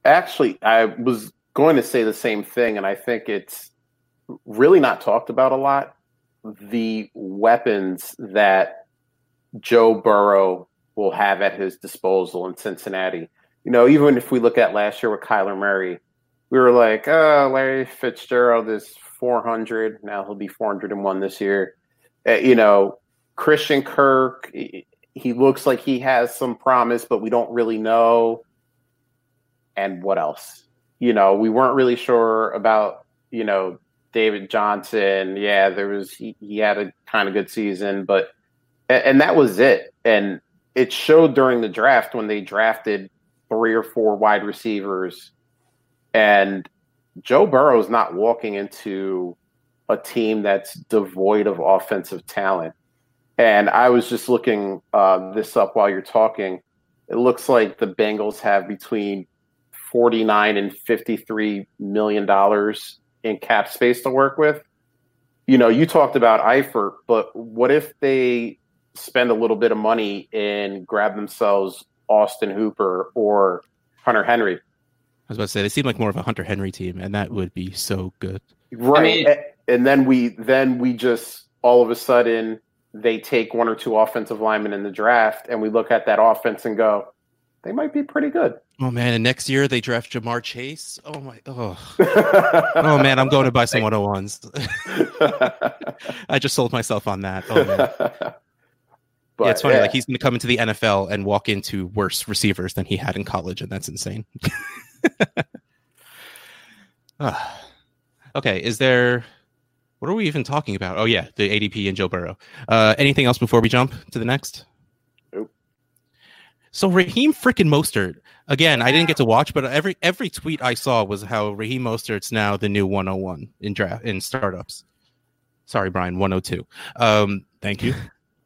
Actually, I was going to say the same thing, and I think it's really not talked about a lot. The weapons that Joe Burrow will have at his disposal in Cincinnati. You know, even if we look at last year with Kyler Murray, we were like, oh, Larry Fitzgerald is four hundred. Now he'll be four hundred one this year. Uh, you know, Christian Kirk, he, he looks like he has some promise, but we don't really know. And what else? You know, we weren't really sure about, you know, David Johnson. Yeah, there was, he, he had a kind of good season, but, and, and that was it. And it showed during the draft when they drafted three or four wide receivers. And Joe Burrow is not walking into a team that's devoid of offensive talent. And I was just looking uh, this up while you're talking. It looks like the Bengals have between forty-nine and fifty-three million dollars in cap space to work with. You know, you talked about Eifert, but what if they spend a little bit of money and grab themselves Austin Hooper or Hunter Henry? I was about to say, they seem like more of a Hunter Henry team, and that would be so good. Right. I mean, and then we then we just all of a sudden they take one or two offensive linemen in the draft, and we look at that offense and go, they might be pretty good. Oh man, and next year they draft Jamar Chase. Oh my, oh, oh man, I'm going to buy some one oh ones. I just sold myself on that. Oh man, but, yeah, it's funny. Yeah. Like he's going to come into the N F L and walk into worse receivers than he had in college, and that's insane. ah. Okay, is there? What are we even talking about? Oh yeah, the A D P and Joe Burrow. Uh, anything else before we jump to the next? Nope. So Raheem freaking Mostert. Again, I didn't get to watch, but every every tweet I saw was how Raheem Mostert's now the new one oh one in draft in startups. Sorry, Brian, one oh two. Um, Thank you.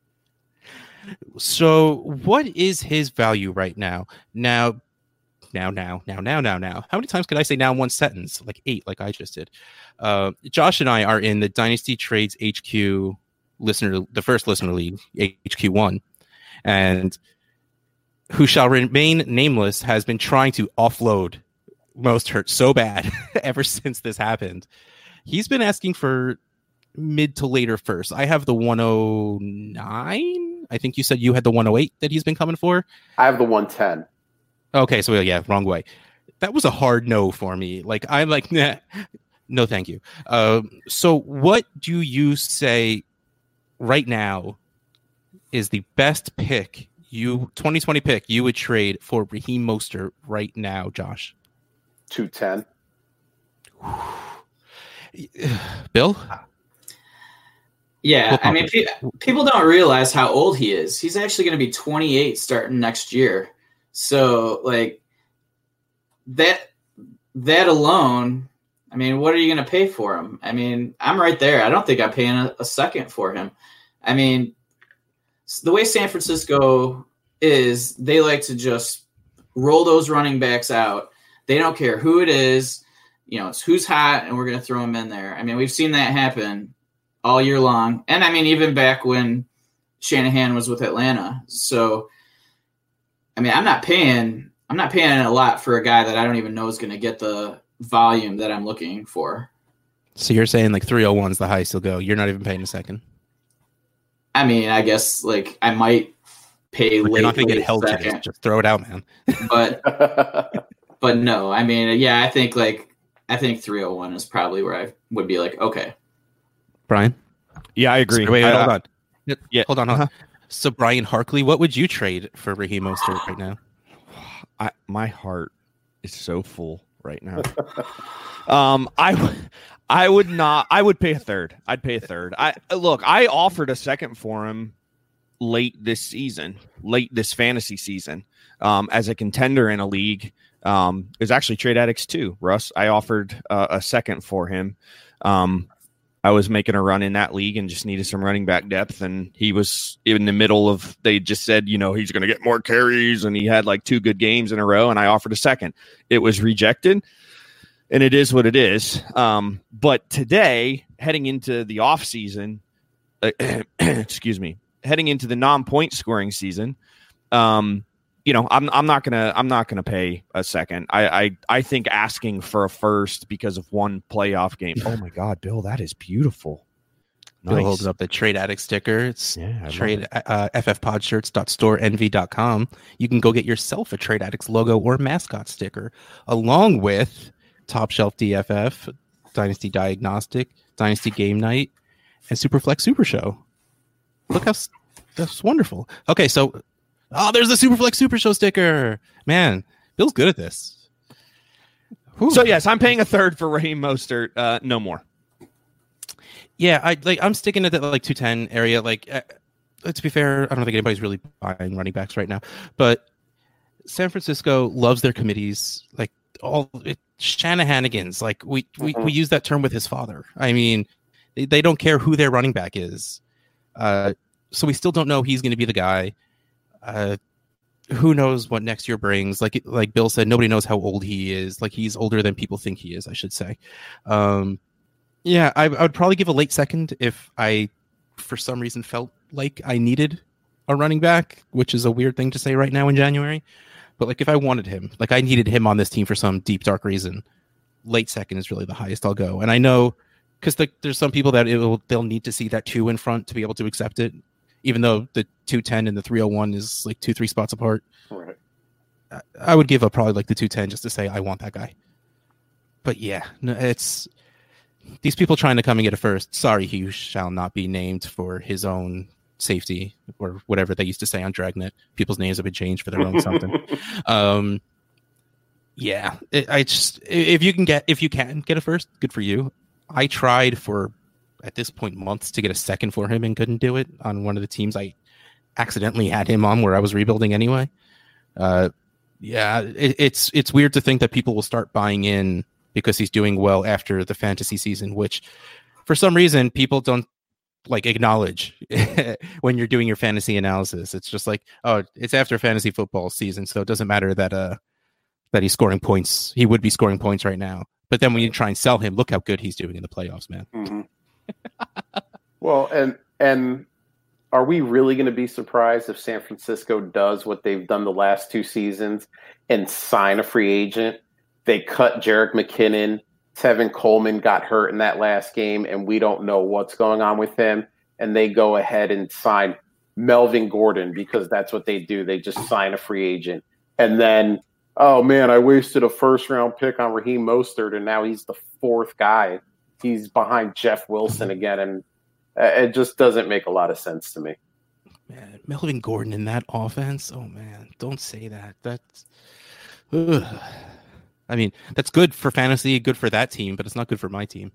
So what is his value right now? Now, now, now, now, now, now, now. How many times could I say now in one sentence? Like eight, like I just did. Uh, Josh and I are in the Dynasty Trades H Q listener, the first listener league, H Q one. And who shall remain nameless has been trying to offload Mostert so bad ever since this happened. He's been asking for mid to later first. I have the one oh nine. I think you said you had the one oh eight that he's been coming for. I have the one ten. Okay, so yeah, wrong way. That was a hard no for me. Like I'm like, nah, no, thank you. Uh, so what do you say right now is the best pick you twenty twenty pick you would trade for Raheem Mostert right now, Josh? two ten. Bill? Yeah, I mean, pe- people don't realize how old he is. He's actually going to be twenty-eight starting next year. So, like, that that alone, I mean, what are you going to pay for him? I mean, I'm right there. I don't think I'm paying a, a second for him. I mean, the way San Francisco is, they like to just roll those running backs out. They don't care who it is. You know, it's who's hot, and we're going to throw him in there. I mean, we've seen that happen all year long. And, I mean, even back when Shanahan was with Atlanta. So, I mean, I'm not paying I'm not paying a lot for a guy that I don't even know is going to get the volume that I'm looking for. So you're saying like three oh one is the highest he'll go. You're not even paying a second. I mean, I guess like I might pay But late. you're not going to late get held to second, this. Just throw it out, man. But but no, I mean, yeah, I think like I think three oh one is probably where I would be like, okay. Brian? Yeah, I agree. So, wait, wait, I, hold on. Yeah. Hold on. Hold on. Uh-huh. So Brian Harkley, what would you trade for Raheem Mostert right now? I, my heart is so full right now. um, I, I would not. I would pay a third. I'd pay a third. I look. I offered a second for him late this season, late this fantasy season, um, as a contender in a league. Um, it was actually Trade Addicts too, Russ. I offered uh, a second for him. Um, I was making a run in that league and just needed some running back depth. And he was in the middle of, they just said, you know, he's going to get more carries. And he had like two good games in a row. And I offered a second. It was rejected. And it is what it is. Um, but today, heading into the off season, uh, excuse me, heading into the non-point scoring season, um, you know, I'm I'm not gonna I'm not gonna pay a second. I, I I think asking for a first because of one playoff game. Oh my God, Bill, that is beautiful. Bill Nice. holds up the Trade Addict sticker. It's Yeah, I love trade it. uh, f f pod shirts dot store envy dot com. You can go get yourself a Trade Addicts logo or mascot sticker, along with Top Shelf D F F, Dynasty Diagnostic, Dynasty Game Night, and Superflex Super Show. Look how s- that's wonderful. Okay, so oh, there's the Superflex Super Show sticker. Man, Bill's good at this. Whew. So yes, I'm paying a third for Raheem Mostert. Uh, no more. Yeah, I like. I'm sticking at the like two ten area. Like, uh, to be fair, I don't think anybody's really buying running backs right now. But San Francisco loves their committees. Like all it, Shanahanigans. Like we, we we use that term with his father. I mean, they, they don't care who their running back is. Uh, so we still don't know he's going to be the guy. Uh, who knows what next year brings? Like like Bill said, nobody knows how old he is. Like he's older than people think he is. I should say. Um, Yeah, I, I would probably give a late second if I, for some reason, felt like I needed a running back, which is a weird thing to say right now in January. But like, if I wanted him, like I needed him on this team for some deep, dark reason, late second is really the highest I'll go. And I know because the, there's some people that it will they'll need to see that two in front to be able to accept it, even though the two ten and the three oh one is like two, three spots apart. Right. I, I would give up probably like the two ten just to say I want that guy. But yeah, no, it's. These people trying to come and get a first, sorry, he shall not be named for his own safety or whatever they used to say on Dragnet. People's names have been changed for their own something. Um, yeah, it, I just if you can get if you can get a first, good for you. I tried for at this point months to get a second for him and couldn't do it on one of the teams I accidentally had him on where I was rebuilding anyway. Uh, yeah, it, it's it's weird to think that people will start buying in because he's doing well after the fantasy season, which for some reason people don't like acknowledge when you're doing your fantasy analysis. It's just like, oh, it's after fantasy football season, so it doesn't matter that uh that he's scoring points. He would be scoring points right now. But then when you try and sell him, look how good he's doing in the playoffs, man. Mm-hmm. Well, and and are we really going to be surprised if San Francisco does what they've done the last two seasons and sign a free agent? They cut Jerick McKinnon. Tevin Coleman got hurt in that last game, and we don't know what's going on with him. And they go ahead and sign Melvin Gordon because that's what they do. They just sign a free agent. And then, oh, man, I wasted a first-round pick on Raheem Mostert, and now he's the fourth guy. He's behind Jeff Wilson again, and it just doesn't make a lot of sense to me. Man, Melvin Gordon in that offense? Oh, man, don't say that. That's... Ugh. I mean, that's good for fantasy, good for that team, but it's not good for my team.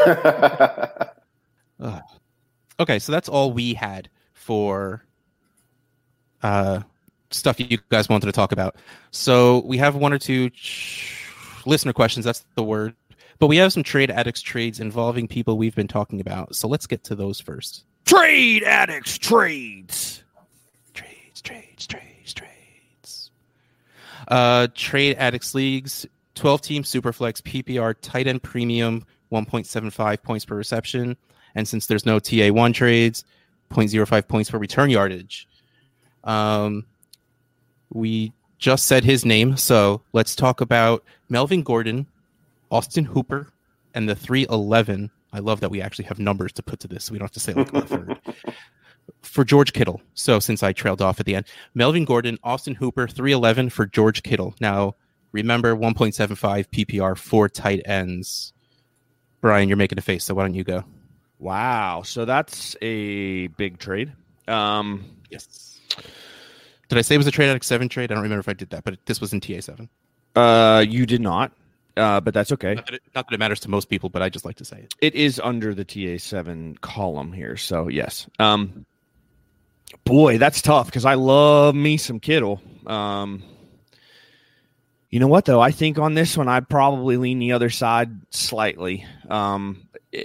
Ugh. Okay, so that's all we had for uh, stuff you guys wanted to talk about. So we have one or two ch- listener questions. That's the word. But we have some Trade Addicts trades involving people we've been talking about. So let's get to those first. Trade Addicts trades. Trades, trades, trades, trades. Uh, Trade Addicts leagues. twelve-team Superflex, P P R, tight end premium, one point seven five points per reception. And since there's no T A one trades, zero point zero five points per return yardage. Um, we just said his name, so let's talk about Melvin Gordon, Austin Hooper, and the three eleven. I love that we actually have numbers to put to this, so we don't have to say like a third. For George Kittle. So since I trailed off at the end, Melvin Gordon, Austin Hooper, three eleven for George Kittle. Now, remember, one point seven five P P R for tight ends. Brian, you're making a face, so why don't you go? Wow. So that's a big trade. Um, yes. Did I say it was a trade out of seven trade? I don't remember if I did that, but this was in T A seven. Uh, you did not, uh, but that's okay. Not that, it, not that it matters to most people, but I just like to say it. It is under the T A seven column here, so yes. Um, boy, that's tough because I love me some Kittle. Um, you know what, though? I think on this one, I'd probably lean the other side slightly. Um,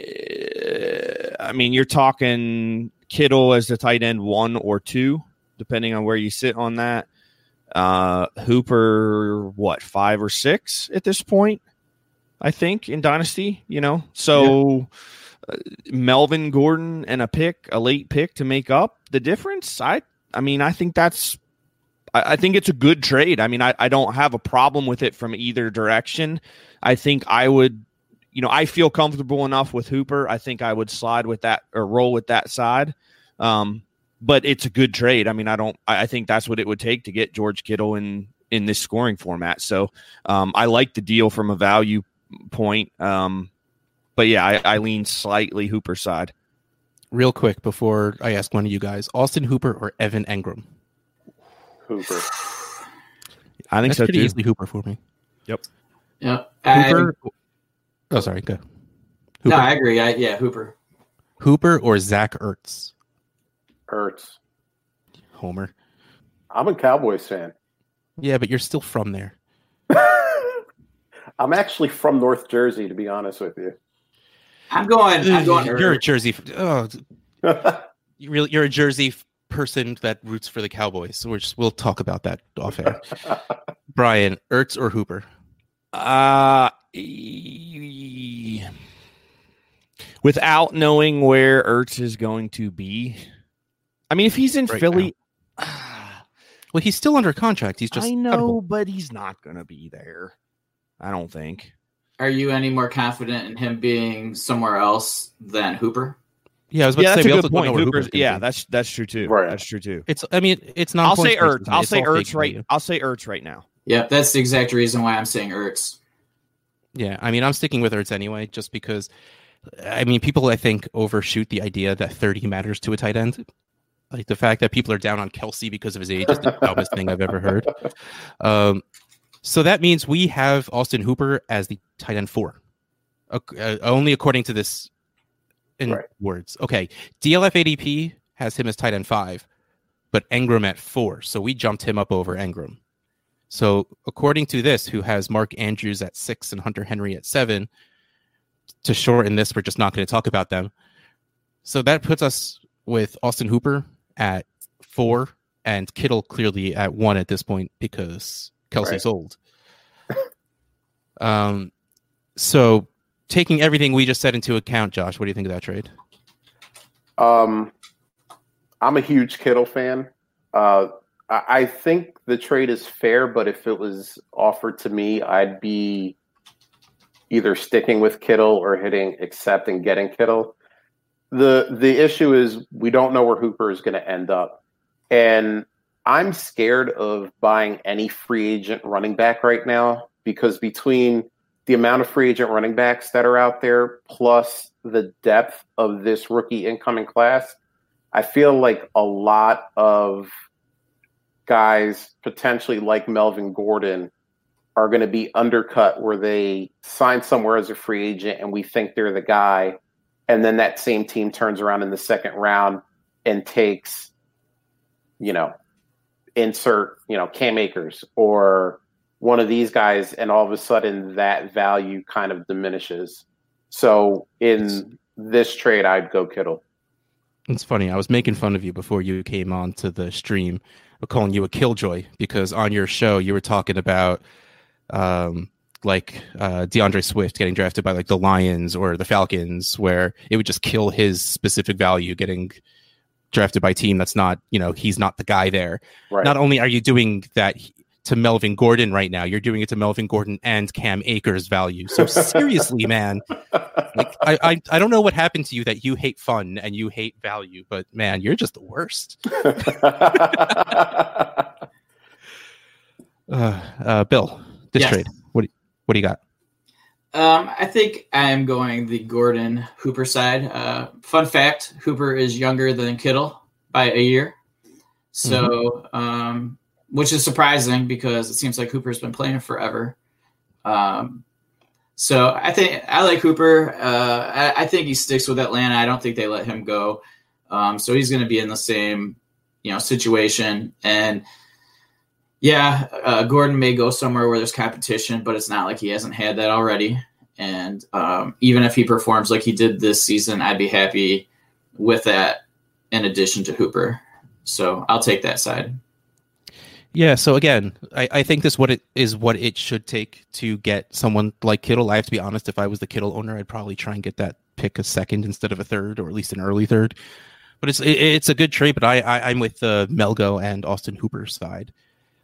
I mean, you're talking Kittle as the tight end one or two, depending on where you sit on that. Uh, Hooper, what, five or six at this point, I think, in Dynasty, you know? So yeah. uh, Melvin Gordon and a pick, a late pick to make up the difference. I, I mean, I think that's I, I think it's a good trade. I mean, I, I don't have a problem with it from either direction. I think I would, you know, I feel comfortable enough with Hooper. I think I would slide with that or roll with that side. Um, but it's a good trade. I mean, I don't, I, I think that's what it would take to get George Kittle in, in this scoring format. So um, I like the deal from a value point. Um, but yeah, I, I lean slightly Hooper side. Real quick before I ask one of you guys, Austin Hooper or Evan Engram? Hooper. I think That's so pretty too. easily Hooper for me. Yep. Yep. I, Hooper. Oh, sorry. Go. Hooper. no, I agree. I, yeah, Hooper. Hooper or Zach Ertz? Ertz. Homer. I'm a Cowboys fan. Yeah, but you're still from there. I'm actually from North Jersey, to be honest with you. I'm going. I'm going. You're a Ertz. Jersey. Oh, you really, you're a Jersey person that roots for the Cowboys. So we're just, we'll talk about that off air. Brian, Ertz or Hooper? Uh, e- without knowing where Ertz is going to be, I mean, if he's in Right Philly, Well, he's still under contract. He's just I know, edible. but he's not going to be there. I don't think. Are you any more confident in him being somewhere else than Hooper? Yeah, I was about Yeah, to that's say a we good also don't know point. where Hooper's, Hooper's gonna yeah, be. that's that's true too. Right. That's true too. It's. I mean, it's not. I'll say Ertz. I'll say Ertz right. Value. I'll say Ertz right now. Yep, that's the exact reason why I'm saying Ertz. Yeah, I mean, I'm sticking with Ertz anyway, just because. I mean, people I think overshoot the idea that thirty matters to a tight end. Like the fact that people are down on Kelsey because of his age is the dumbest thing I've ever heard. Um, so that means we have Austin Hooper as the tight end four, uh, uh, only according to this in Right. words. Okay, D L F A D P has him as tight end five, but Engram at four. So we jumped him up over Engram. So according to this, who has Mark Andrews at six and Hunter Henry at seven, to shorten this, we're just not going to talk about them. So that puts us with Austin Hooper at four and Kittle clearly at one at this point because Kelsey's Right. old. Um, so taking everything we just said into account, Josh, what do you think of that trade? Um, I'm a huge Kittle fan. Uh, I, I think the trade is fair, but if it was offered to me, I'd be either sticking with Kittle or hitting accept and getting Kittle. The the issue is we don't know where Hooper is going to end up. And I'm scared of buying any free agent running back right now because between the amount of free agent running backs that are out there plus the depth of this rookie incoming class, I feel like a lot of guys potentially like Melvin Gordon are going to be undercut where they sign somewhere as a free agent and we think they're the guy. And then that same team turns around in the second round and takes, you know, insert, you know, Cam Akers or one of these guys. And all of a sudden that value kind of diminishes. So in this trade, I'd go Kittle. It's funny. I was making fun of you before you came on to the stream, calling you a killjoy because on your show you were talking about um, like uh, DeAndre Swift getting drafted by like the Lions or the Falcons, where it would just kill his specific value getting drafted by a team that's not, you know, he's not the guy there. Right. Not only are you doing that to Melvin Gordon right now, you're doing it to Melvin Gordon and Cam Akers value. So seriously, man, like I, I I don't know what happened to you that you hate fun and you hate value, but man, you're just the worst. uh, uh, Bill, this Yes. trade, what do, what do you got? Um, I think I'm going the Gordon Hooper side. Uh, fun fact: Hooper is younger than Kittle by a year, so um, which is surprising because it seems like Hooper's been playing forever. Um, so I think I like Hooper. Uh, I, I think he sticks with Atlanta. I don't think they let him go. Um, so he's going to be in the same, you know, situation. And yeah, uh, Gordon may go somewhere where there's competition, but it's not like he hasn't had that already. And um, even if he performs like he did this season, I'd be happy with that in addition to Hooper. So I'll take that side. Yeah, so again, I, I think this what it is what it should take to get someone like Kittle. I have to be honest, if I was the Kittle owner, I'd probably try and get that pick a second instead of a third, or at least an early third. But it's it, it's a good trade, but I, I I'm with uh, Melgo and Austin Hooper's side.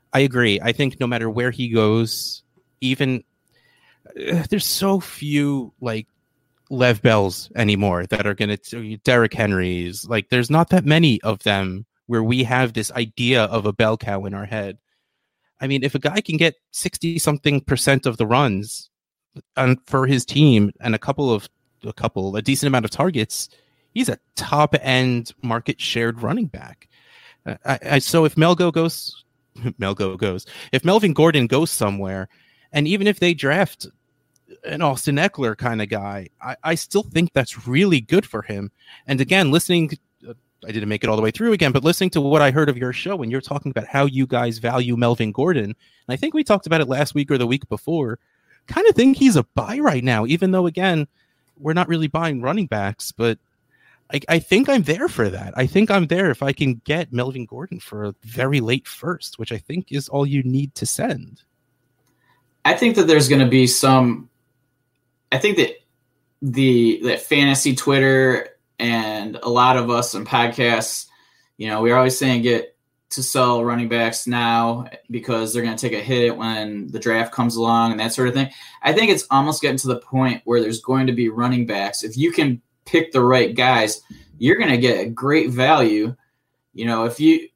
I agree. I think no matter where he goes, even uh, there's so few like Lev Bells anymore that are going to Derrick Henrys. Like there's not that many of them where we have this idea of a bell cow in our head. I mean, if a guy can get sixty something percent of the runs on, for his team and a couple of a couple, a decent amount of targets, he's a top end market shared running back. I, I, so if Melgo goes, Melgo goes, if Melvin Gordon goes somewhere, and even if they draft an Austin Eckler kind of guy, I, I still think that's really good for him. And again, listening, uh, I didn't make it all the way through again, but listening to what I heard of your show when you're talking about how you guys value Melvin Gordon, and I think we talked about it last week or the week before, kind of think he's a buy right now, even though, again, we're not really buying running backs, but I, I think I'm there for that. I think I'm there if I can get Melvin Gordon for a very late first, which I think is all you need to send. I think that there's going to be some. I think that the that fantasy Twitter and a lot of us on podcasts, you know, we're always saying get to sell running backs now because they're going to take a hit when the draft comes along and that sort of thing. I think it's almost getting to the point where there's going to be running backs. If you can pick the right guys, you're going to get a great value. You know, if you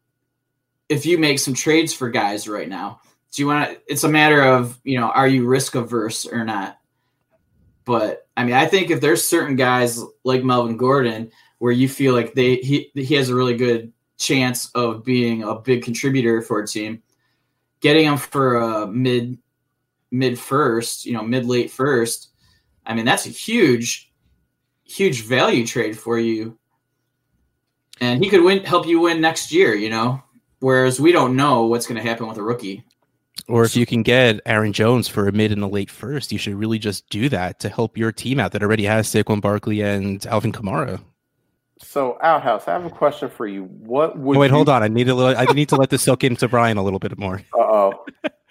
if you make some trades for guys right now, do you want to, it's a matter of, you know, are you risk averse or not? But I mean, I think if there's certain guys like Melvin Gordon where you feel like they he he has a really good chance of being a big contributor for a team, getting him for a mid mid first, you know, mid late first, I mean, that's a huge huge value trade for you. And he could win, help you win next year, you know, whereas we don't know what's going to happen with a rookie. Or if you can get Aaron Jones for a mid and a late first, you should really just do that to help your team out that already has Saquon Barkley and Alvin Kamara. So, Outhouse, I have a question for you. What would oh, wait, you... hold on. I need to. I need to let this soak into Brian a little bit more. Uh-oh.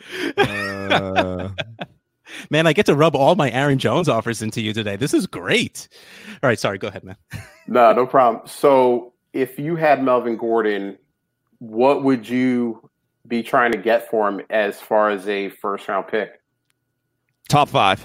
uh Man, I get to rub all my Aaron Jones offers into you today. This is great. All right, sorry. Go ahead, man. No, no problem. So, if you had Melvin Gordon, what would you be trying to get for him as far as a first round pick? Top five.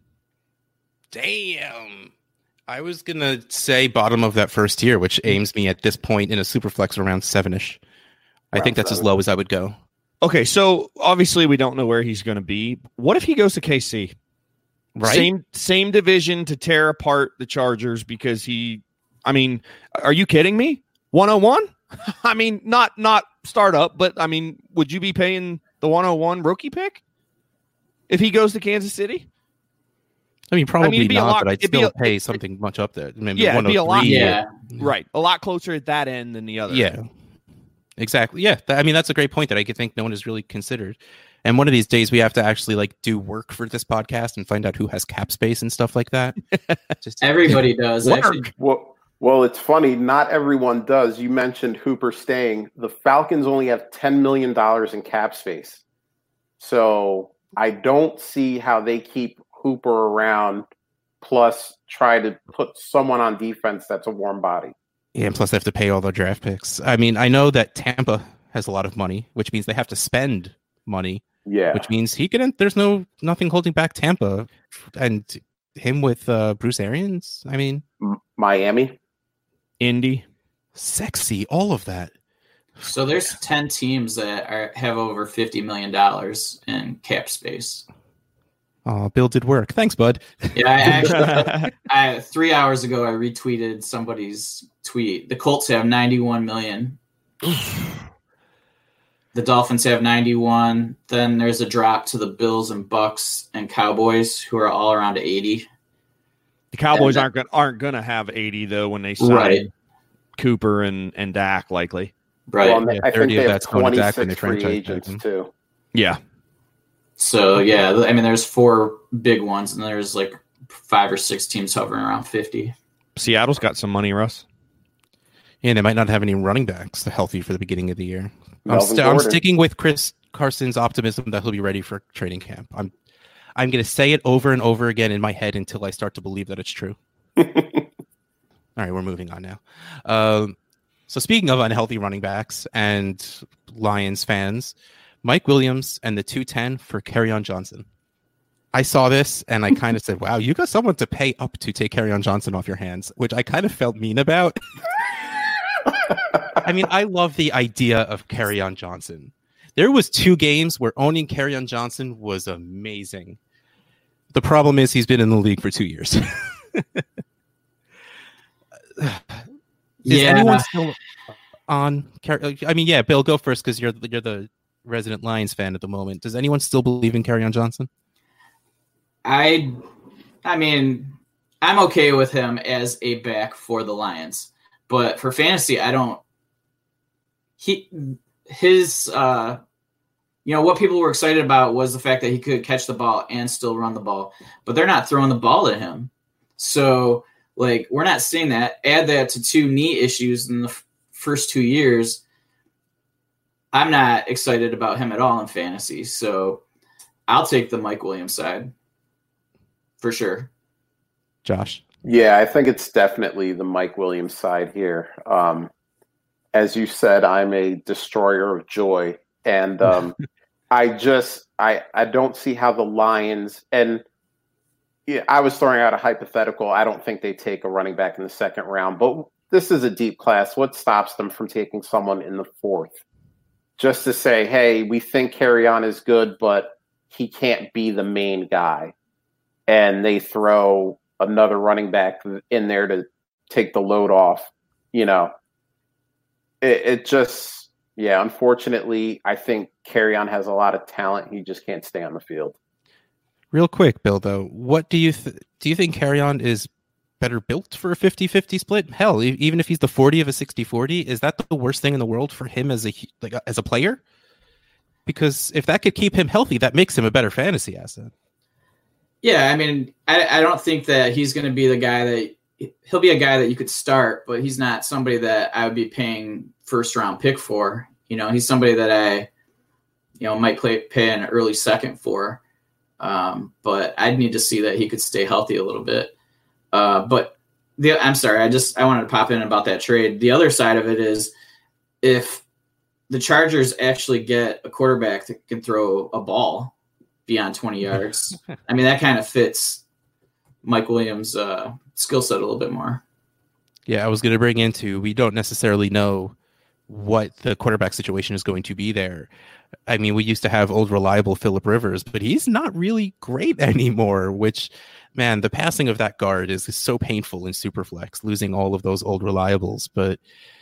Damn. I was going to say bottom of that first tier, which aims me at this point in a super flex around seven-ish. I Around think that's seven. as low as I would go. Okay, so obviously we don't know where he's going to be. What if he goes to K C? Right? Same same division to tear apart the Chargers because he, I mean, are you kidding me? one oh one? I mean, not not startup, but I mean, would you be paying the one oh one rookie pick if he goes to Kansas City? I mean, probably I mean, it'd be a not, lot- but I'd it'd be still a- pay something much up there. Maybe Yeah, it'd be a lot- one oh three. Yeah. Right, a lot closer at that end than the other. Yeah, exactly. Yeah, Th- I mean, that's a great point that I could think no one has really considered. And one of these days, we have to actually like do work for this podcast and find out who has cap space and stuff like that. Just Everybody does. Work. Actually. Well, well, it's funny. Not everyone does. You mentioned Hooper staying. The Falcons only have ten million dollars in cap space. So I don't see how they keep Hooper around, plus try to put someone on defense that's a warm body. Yeah, and plus they have to pay all their draft picks. I mean, I know that Tampa has a lot of money, which means they have to spend money, Yeah. which means he can. There's no nothing holding back Tampa and him with uh, Bruce Arians. I mean, M- Miami. Indy. sexy, all of that. So there's ten teams that are have over fifty million dollars in cap space. Oh, Bill did work. Thanks, bud. Yeah, I actually, I, three hours ago, I retweeted somebody's tweet. The Colts have ninety-one million. The Dolphins have ninety-one. Then there's a drop to the Bills and Bucks and Cowboys, who are all around eighty. The Cowboys And- aren't going aren't going to have eighty though when they sign Right. Cooper and and Dak likely. Right. Well, and Yeah, I think thirty they of have that's going to Dak when they twenty-six free franchise agents, tag him. too. Yeah. So, yeah, I mean, there's four big ones, and there's like five or six teams hovering around fifty. Seattle's got some money, Russ. Yeah, they might not have any running backs healthy for the beginning of the year. I'm, Melvin st- I'm Gordon. sticking with Chris Carson's optimism that he'll be ready for training camp. I'm I'm going to say it over and over again in my head until I start to believe that it's true. All right, we're moving on now. Um, so speaking of unhealthy running backs and Lions fans, Mike Williams and the two ten for Kerryon Johnson. I saw this and I kind of said, wow, you got someone to pay up to take Kerryon Johnson off your hands, which I kind of felt mean about. I mean, I love the idea of Kerryon Johnson. There was two games where owning Kerryon Johnson was amazing. The problem is he's been in the league for two years. Is Yeah. anyone still on? I mean, yeah, Bill, go first because you're you're the resident Lions fan at the moment. Does anyone still believe in Kerryon Johnson? I, I mean, I'm okay with him as a back for the Lions, but for fantasy, I don't. He, his, uh, you know, what people were excited about was the fact that he could catch the ball and still run the ball, but they're not throwing the ball at him. So, like, we're not seeing that. Add that to two knee issues in the f- first two years. I'm not excited about him at all in fantasy. So, I'll take the Mike Williams side. For sure. Josh? Yeah, I think it's definitely the Mike Williams side here. Um, as you said, I'm a destroyer of joy. And um, I just, I, I don't see how the Lions, and yeah, I was throwing out a hypothetical. I don't think they take a running back in the second round, but this is a deep class. What stops them from taking someone in the fourth? Just to say, hey, we think Kerryon is good, but he can't be the main guy. And they throw another running back in there to take the load off. You know, it, it just, yeah, unfortunately, I think Kerryon has a lot of talent. He just can't stay on the field. Real quick, Bill, though, what do you th- do you think Kerryon is better built for a fifty-fifty split? Hell, e- even if he's the forty of a sixty forty, is that the worst thing in the world for him as a like as a player? Because if that could keep him healthy, that makes him a better fantasy asset. Yeah, I mean, I, I don't think that he's going to be the guy that he'll be a guy that you could start, but he's not somebody that I would be paying first round pick for. You know, he's somebody that I, you know, might play, pay an early second for. Um, but I'd need to see that he could stay healthy a little bit. Uh, but the, I'm sorry, I just I wanted to pop in about that trade. The other side of it is if the Chargers actually get a quarterback that can throw a ball beyond twenty yards. I mean, that kind of fits Mike Williams' uh, skill set a little bit more. Yeah, I was going to bring into, we don't necessarily know what the quarterback situation is going to be there. I mean, we used to have old reliable Phillip Rivers, but he's not really great anymore, which, man, the passing of that guard is, is so painful in Superflex, losing all of those old reliables. But,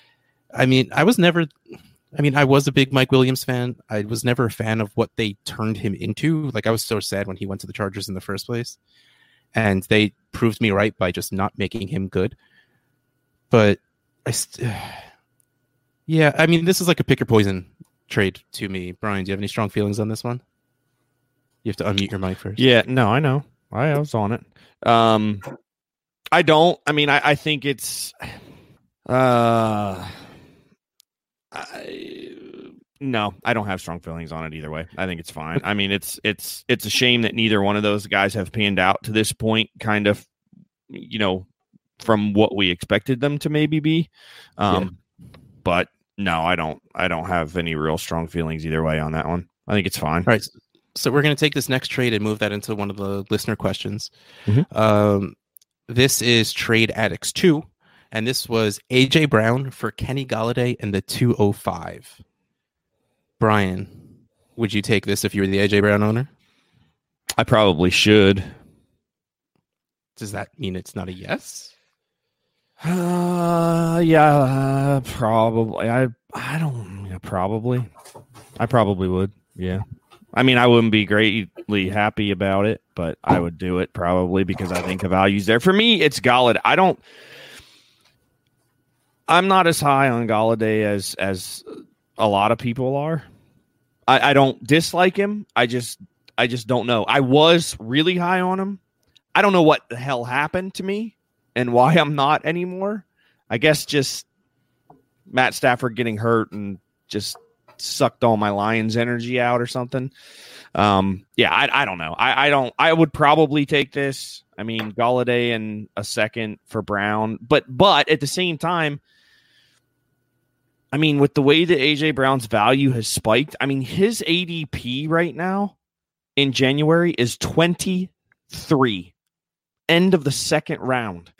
I mean, I was never... I mean, I was a big Mike Williams fan. I was never a fan of what they turned him into. Like, I was so sad when he went to the Chargers in the first place. And they proved me right by just not making him good. But, I st- yeah, I mean, this is like a pick or poison trade to me. Brian, do you have any strong feelings on this one? You have to unmute your mic first. Yeah, no, I know. I was on it. Um, I don't. I mean, I, I think it's... Uh... I, no, I don't have strong feelings on it either way. I think it's fine. I mean, it's it's it's a shame that neither one of those guys have panned out to this point, kind of, you know, from what we expected them to maybe be. Um, yeah. But no, I don't. I don't have any real strong feelings either way on that one. I think it's fine. All right, so we're going to take this next trade and move that into one of the listener questions. Mm-hmm. Um, this is Trade Addicts two. And this was A J Brown for Kenny Golladay in the two oh five. Brian, would you take this if you were the A J Brown owner? I probably should. Does that mean it's not a yes? Uh, yeah, uh, probably. I I don't. Yeah, probably. I probably would. Yeah. I mean, I wouldn't be greatly happy about it, but I would do it probably because I think the value's there. For me, it's Golladay. I don't. I'm not as high on Golladay as as a lot of people are. I, I don't dislike him. I just I just don't know. I was really high on him. I don't know what the hell happened to me and why I'm not anymore. I guess just Matt Stafford getting hurt and just sucked all my Lions energy out or something. Um, yeah, I, I don't know. I, I don't. I would probably take this. I mean, Golladay and a second for Brown, but but at the same time, I mean, with the way that A J Brown's value has spiked, I mean, his A D P right now in January is twenty-three. End of the second round.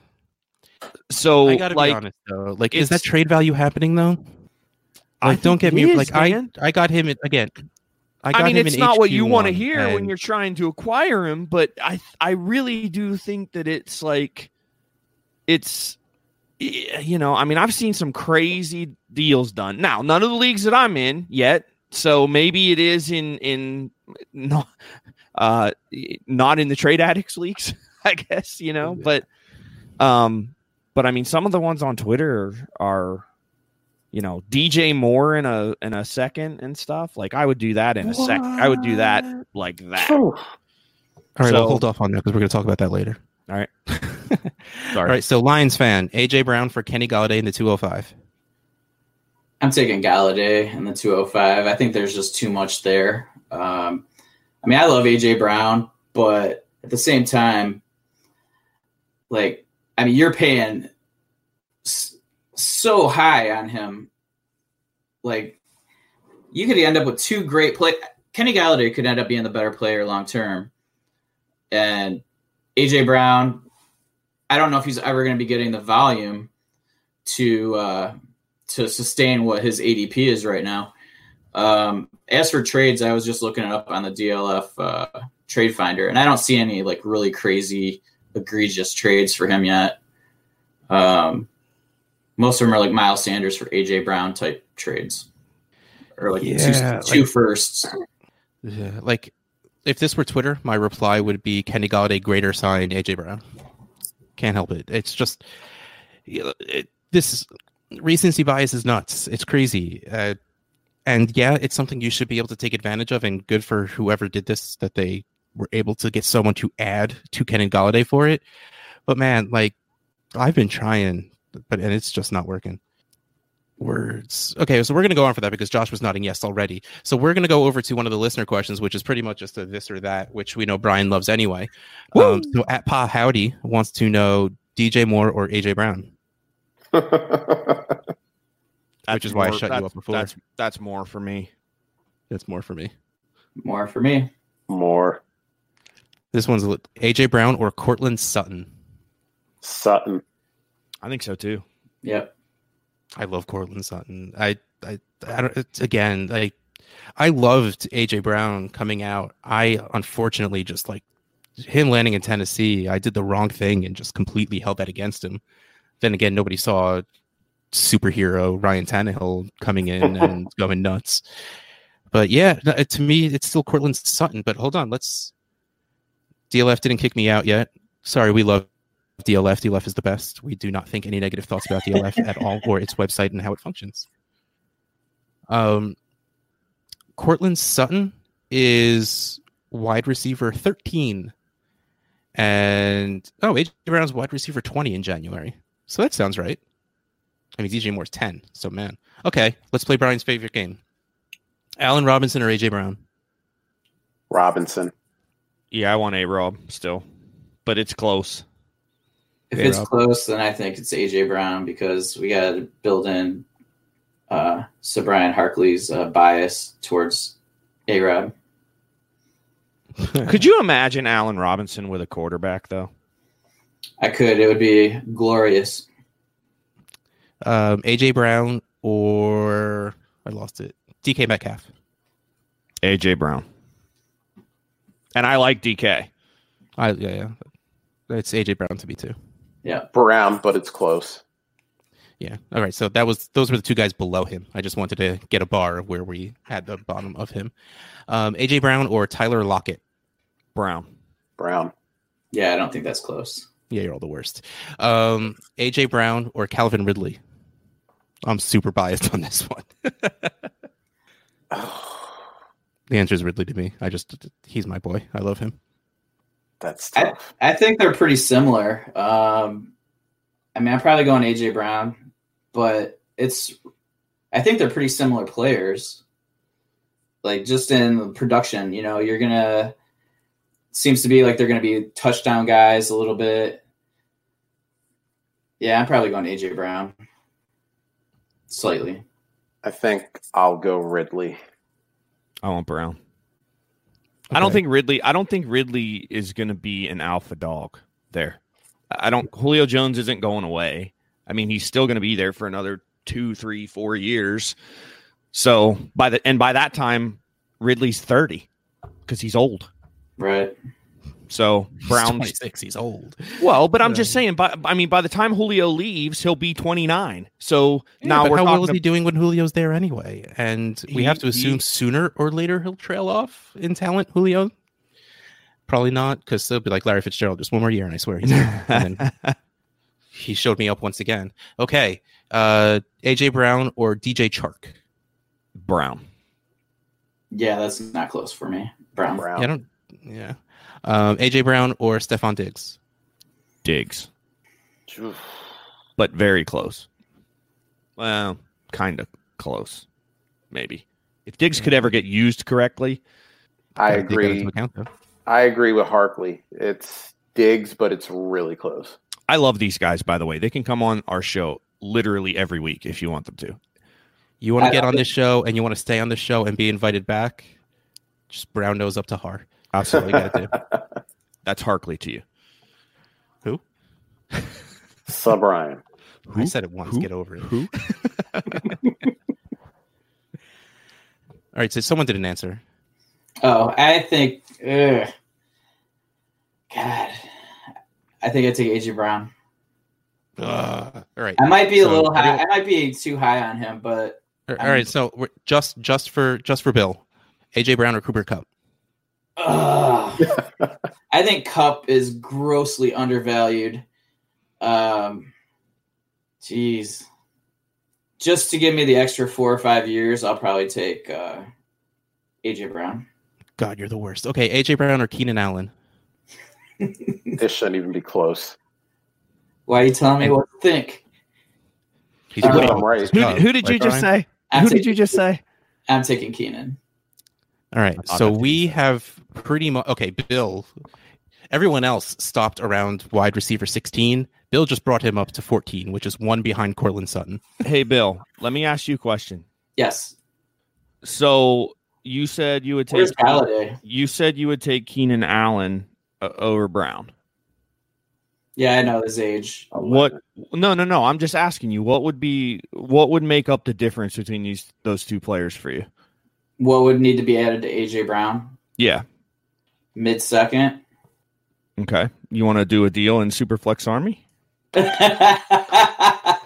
So I gotta like, be honest though. Like, is that trade value happening though? I Like, don't get think me it is, like man. I I got him at, again. I, got I mean, him it's in not what you want to H Q one, hear when and- you're trying to acquire him, but I I really do think that it's like it's you know, I mean, I've seen some crazy deals done. Now, none of the leagues that I'm in yet, so maybe it is in in not uh not in the trade addicts leagues, I guess, you know, but um but I mean, some of the ones on Twitter are, you know, D J Moore in a in a second and stuff. Like, I would do that in a sec. I would do that like that. Whew. All right, So- well, hold off on that because we're going to talk about that later. All right. All right, so Lions fan, A J Brown for Kenny Galladay in the two oh five. I'm taking Galladay in the two oh five. I think there's just too much there. Um, I mean, I love A J Brown, but at the same time, like, I mean, you're paying s- so high on him. Like, you could end up with two great play. Kenny Galladay could end up being the better player long term, and A J Brown, I don't know if he's ever going to be getting the volume to uh, to sustain what his A D P is right now. Um, as for trades, I was just looking it up on the D L F uh, Trade Finder, and I don't see any like really crazy, egregious trades for him yet. Um, most of them are like Miles Sanders for A J Brown type trades, or like Yeah, two, two like- firsts. Yeah, like if this were Twitter, my reply would be Kenny Galladay greater sign A J Brown. Can't help it. It's just you know, it, this recency bias is nuts. It's crazy. Uh, and yeah, it's something you should be able to take advantage of, and good for whoever did this that they were able to get someone to add to Kenny Galladay for it. But man, like I've been trying, but and it's just not working. Words. Okay, so we're going to go on for that because Josh was nodding yes already. So we're going to go over to one of the listener questions, which is pretty much just a this or that, which we know Brian loves anyway. Um, so at Pa Howdy wants to know D J Moore or A J Brown, which is why I more- shut you that's- up before. That's that's more for me. That's more for me. More for me. More This one's A J Brown or Cortland Sutton. Sutton. I think so too. Yep. I love Cortland Sutton. I, I, I don't, it's, again, like I loved A J Brown coming out. I unfortunately just like him landing in Tennessee. I did the wrong thing and just completely held that against him. Then again, nobody saw superhero Ryan Tannehill coming in and going nuts. But yeah, no, to me, it's still Cortland Sutton. But hold on, let's. D L F didn't kick me out yet. Sorry, we love D L F. D L F is the best. We do not think any negative thoughts about D L F at all or its website and how it functions. Um, Cortland Sutton is wide receiver thirteen. And, oh, A J Brown's wide receiver twenty in January. So that sounds right. I mean, D J Moore's ten. So, man. Okay, let's play Brian's favorite game. Allen Robinson or A J Brown? Robinson. Yeah, I want A Rob still, but it's close. If Yeah, it's Rob. close, then I think it's A J Brown because we got to build in uh, Sir Brian Harkley's uh, bias towards A Rob. Could you imagine Allen Robinson with a quarterback though? I could. It would be glorious. Um, A J Brown or I lost it. D K Metcalf. A J Brown. And I like D K. I yeah yeah. It's A J Brown to me too. Yeah. Brown, but it's close. Yeah. All right. So that was those were the two guys below him. I just wanted to get a bar of where we had the bottom of him. Um, A J Brown or Tyler Lockett. Brown. Brown. Yeah, I don't think that's close. Yeah, you're all the worst. Um, A J Brown or Calvin Ridley. I'm super biased on this one. The answer is Ridley to me. I just he's my boy. I love him. That's I, tough. I think they're pretty similar. Um, I mean, I'm probably going A J Brown, but it's I think they're pretty similar players. Like just in production, you know, you're gonna seems to be like they're gonna be touchdown guys a little bit. Yeah, I'm probably going A J Brown. slightly. I think I'll go Ridley. I want Brown. Okay. I don't think Ridley. I don't think Ridley is going to be an alpha dog there. I don't. Julio Jones isn't going away. I mean, he's still going to be there for another two, three, four years. So by the and by that time, Ridley's thirty because he's old. Right. So Brown's twenty-six. He's old. Well, but I'm just saying. By, I mean, by the time Julio leaves, he'll be twenty-nine. So Yeah, now but we're how talking well is he doing when Julio's there anyway? And we He- have to assume he- sooner or later he'll trail off in talent. Julio, probably not, because he'll be like Larry Fitzgerald, just one more year, and I swear he's there. And then he showed me up once again. Okay, uh, A J Brown or D J Chark? Brown. Yeah, that's not close for me. Brown. Brown. Yeah, I don't. Yeah, um, A J Brown or Stephon Diggs? Diggs, Oof. but very close. Well, kind of close, maybe. If Diggs could ever get used correctly, I Gotta take that agree. into account, though. I agree with Harkley. It's Diggs, but it's really close. I love these guys, by the way. They can come on our show literally every week if you want them to. You want I- to get on this show and you want to stay on this show and be invited back? Just brown nose up to Har. That's all you got to do. That's Harkley to you. Who? Sub Ryan. I said it once. Who? Get over it. Who? All right, so someone didn't answer. Oh, I think. Ugh. God, I think I take A J Brown. Ugh. All right. I might be a So, little high. everyone- I might be too high on him, but All right. So we're just just for just for Bill, A J Brown or Cooper Kupp? ugh. I think Cup is grossly undervalued. Um, jeez, just to give me the extra four or five years, I'll probably take uh, A J Brown. God, you're the worst. Okay, A J Brown or Keenan Allen? This shouldn't even be close. Why are you telling me what to think? He's Uh, really I'm right. Who, Uh, who did you right, just Brian? say? I'm Who did taking- you just say? I'm taking Keenan. All right. I'll So have to we decide. have pretty much okay. Bill. Everyone else stopped around wide receiver sixteen. Bill just brought him up to fourteen, which is one behind Cortland Sutton. Hey, Bill, let me ask you a question. Yes. So you said you would take Where's Galladay? you said you would take Keenan Allen uh, over Brown. Yeah, I know his age. What? No, no, no. I'm just asking you. What would be? What would make up the difference between these those two players for you? What would need to be added to A J Brown? Yeah. Mid second. Okay. You want to do a deal in Superflex Army? I,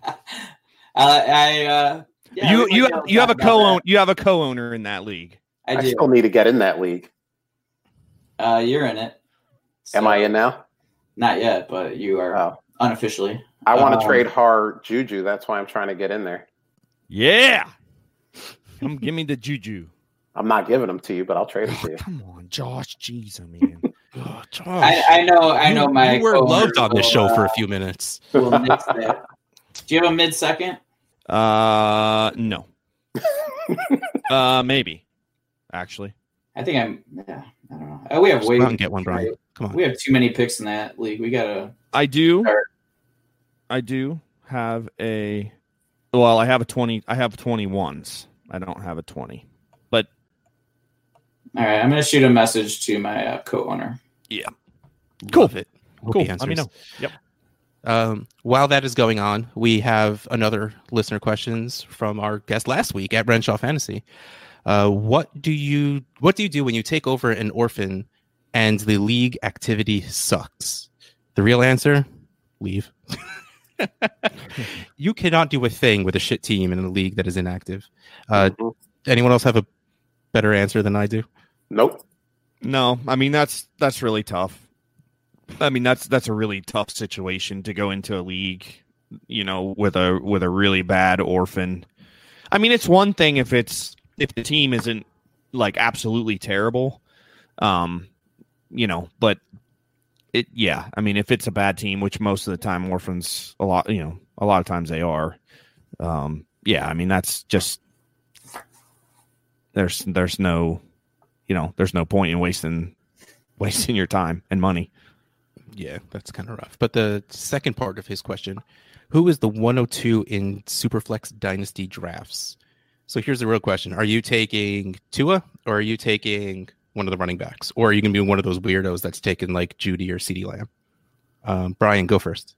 I uh, yeah, you we you might have, be you able have a to talk about co-own you have a co-owner in that league. that. I I do. still need to get in that league. Uh, you're in it. Am So- I in now? Not yet, but you are Oh. unofficially. I want to Um, trade Har Juju. That's why I'm trying to get in there. Yeah. Come give me the juju. I'm not giving them to you, but I'll trade them to you. Come on, Josh. Jeez, oh, man. Oh, Josh. I, I know. I know. You- My you were co-owner loved on this will, show uh, for a few minutes. will nix that. Do you have a mid second? Uh, no. uh, maybe. Actually, I think I'm. Yeah, I don't know. Uh, We have Just way. go out and get one, Brian. Come on. We have too many picks in that league. We gotta. I do. Sure. I do have a. Well, I have a twenty. I have twenty-ones. I don't have a twenty. But All right, I'm gonna shoot a message to my uh, co-owner. yeah, Love it. Hope cool. he Let me answers. know. Yep. Um, while that is going on, we have another listener questions from our guest last week at Renshaw Fantasy. Uh, what do you what do you do when you take over an orphan and the league activity sucks? The real answer: leave. You cannot do a thing with a shit team in a league that is inactive. Uh, Mhm. anyone else have a better answer than I do? Nope. No, I mean that's that's really tough. I mean that's that's a really tough situation to go into a league, you know, with a with a really bad orphan. I mean, it's one thing if it's if the team isn't like absolutely terrible, um, you know, but it yeah, I mean, if it's a bad team, which most of the time orphans a lot, you know, a lot of times they are. Um, yeah, I mean that's just there's there's no you know, there's no point in wasting wasting your time and money. Yeah, that's kind of rough. But the second part of his question, who is the one oh two in Superflex Dynasty drafts? So here's the real question. Are you taking Tua or are you taking one of the running backs? Or are you going to be one of those weirdos that's taking like Judy or CeeDee Lamb? Um, Brian, go first.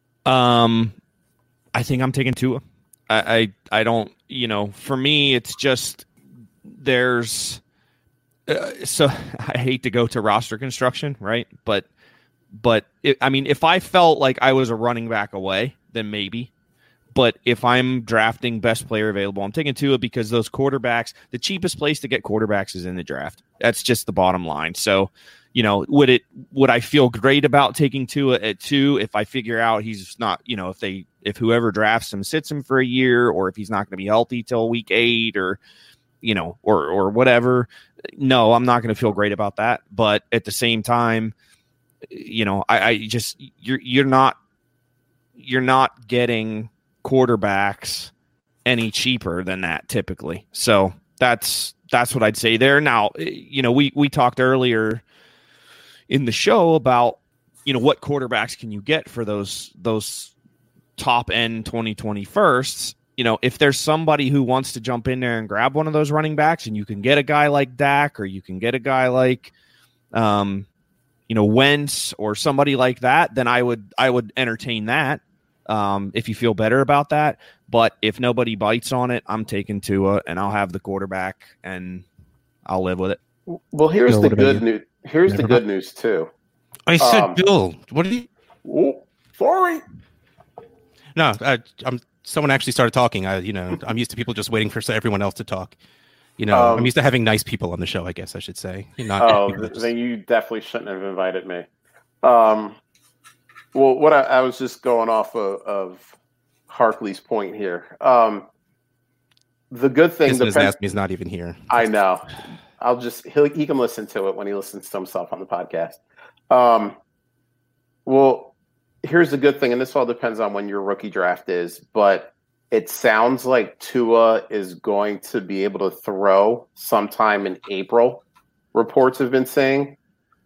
Um, I think I'm taking Tua. I, I, I don't, you know, for me, it's just there's, uh, so I hate to go to roster construction, right? But, but it, I mean, if I felt like I was a running back away, then maybe. But if I'm drafting best player available, I'm taking Tua because those quarterbacks, the cheapest place to get quarterbacks is in the draft. That's just the bottom line. So, you know, would it would I feel great about taking Tua at two if I figure out he's not, you know, if they if whoever drafts him sits him for a year, or if he's not going to be healthy till week eight, or you know, or or whatever. No, I'm not going to feel great about that. But at the same time, you know, I, I just you're you're not you're not getting quarterbacks any cheaper than that typically. So that's that's what I'd say there. Now, you know, we we talked earlier in the show about, you know, what quarterbacks can you get for those those top end twenty twenty firsts. You know, if there's somebody who wants to jump in there and grab one of those running backs, and you can get a guy like Dak, or you can get a guy like um you know, Wentz or somebody like that, then I would I would entertain that. Um, if you feel better about that. But if nobody bites on it, I'm taking Tua, and I'll have the quarterback, and I'll live with it. Well, here's Bill, the what about good you? news. Here's Never the good mind. news too. I said Um, Bill. What did you? Oh, sorry. No, I, I'm. Someone actually started talking. I, you know, I'm used to people just waiting for everyone else to talk. You know, Um, I'm used to having nice people on the show. I guess I should say. Not Oh, people th- just- then you definitely shouldn't have invited me. Um, well, what I, I was just going off of, of Harkley's point here. Um, the good thing, Kissing his depends- ass, he's not even here. I know. I'll just he'll, he can listen to it when he listens to himself on the podcast. Um, well, here's the good thing, and this all depends on when your rookie draft is, but it sounds like Tua is going to be able to throw sometime in April. Reports have been saying.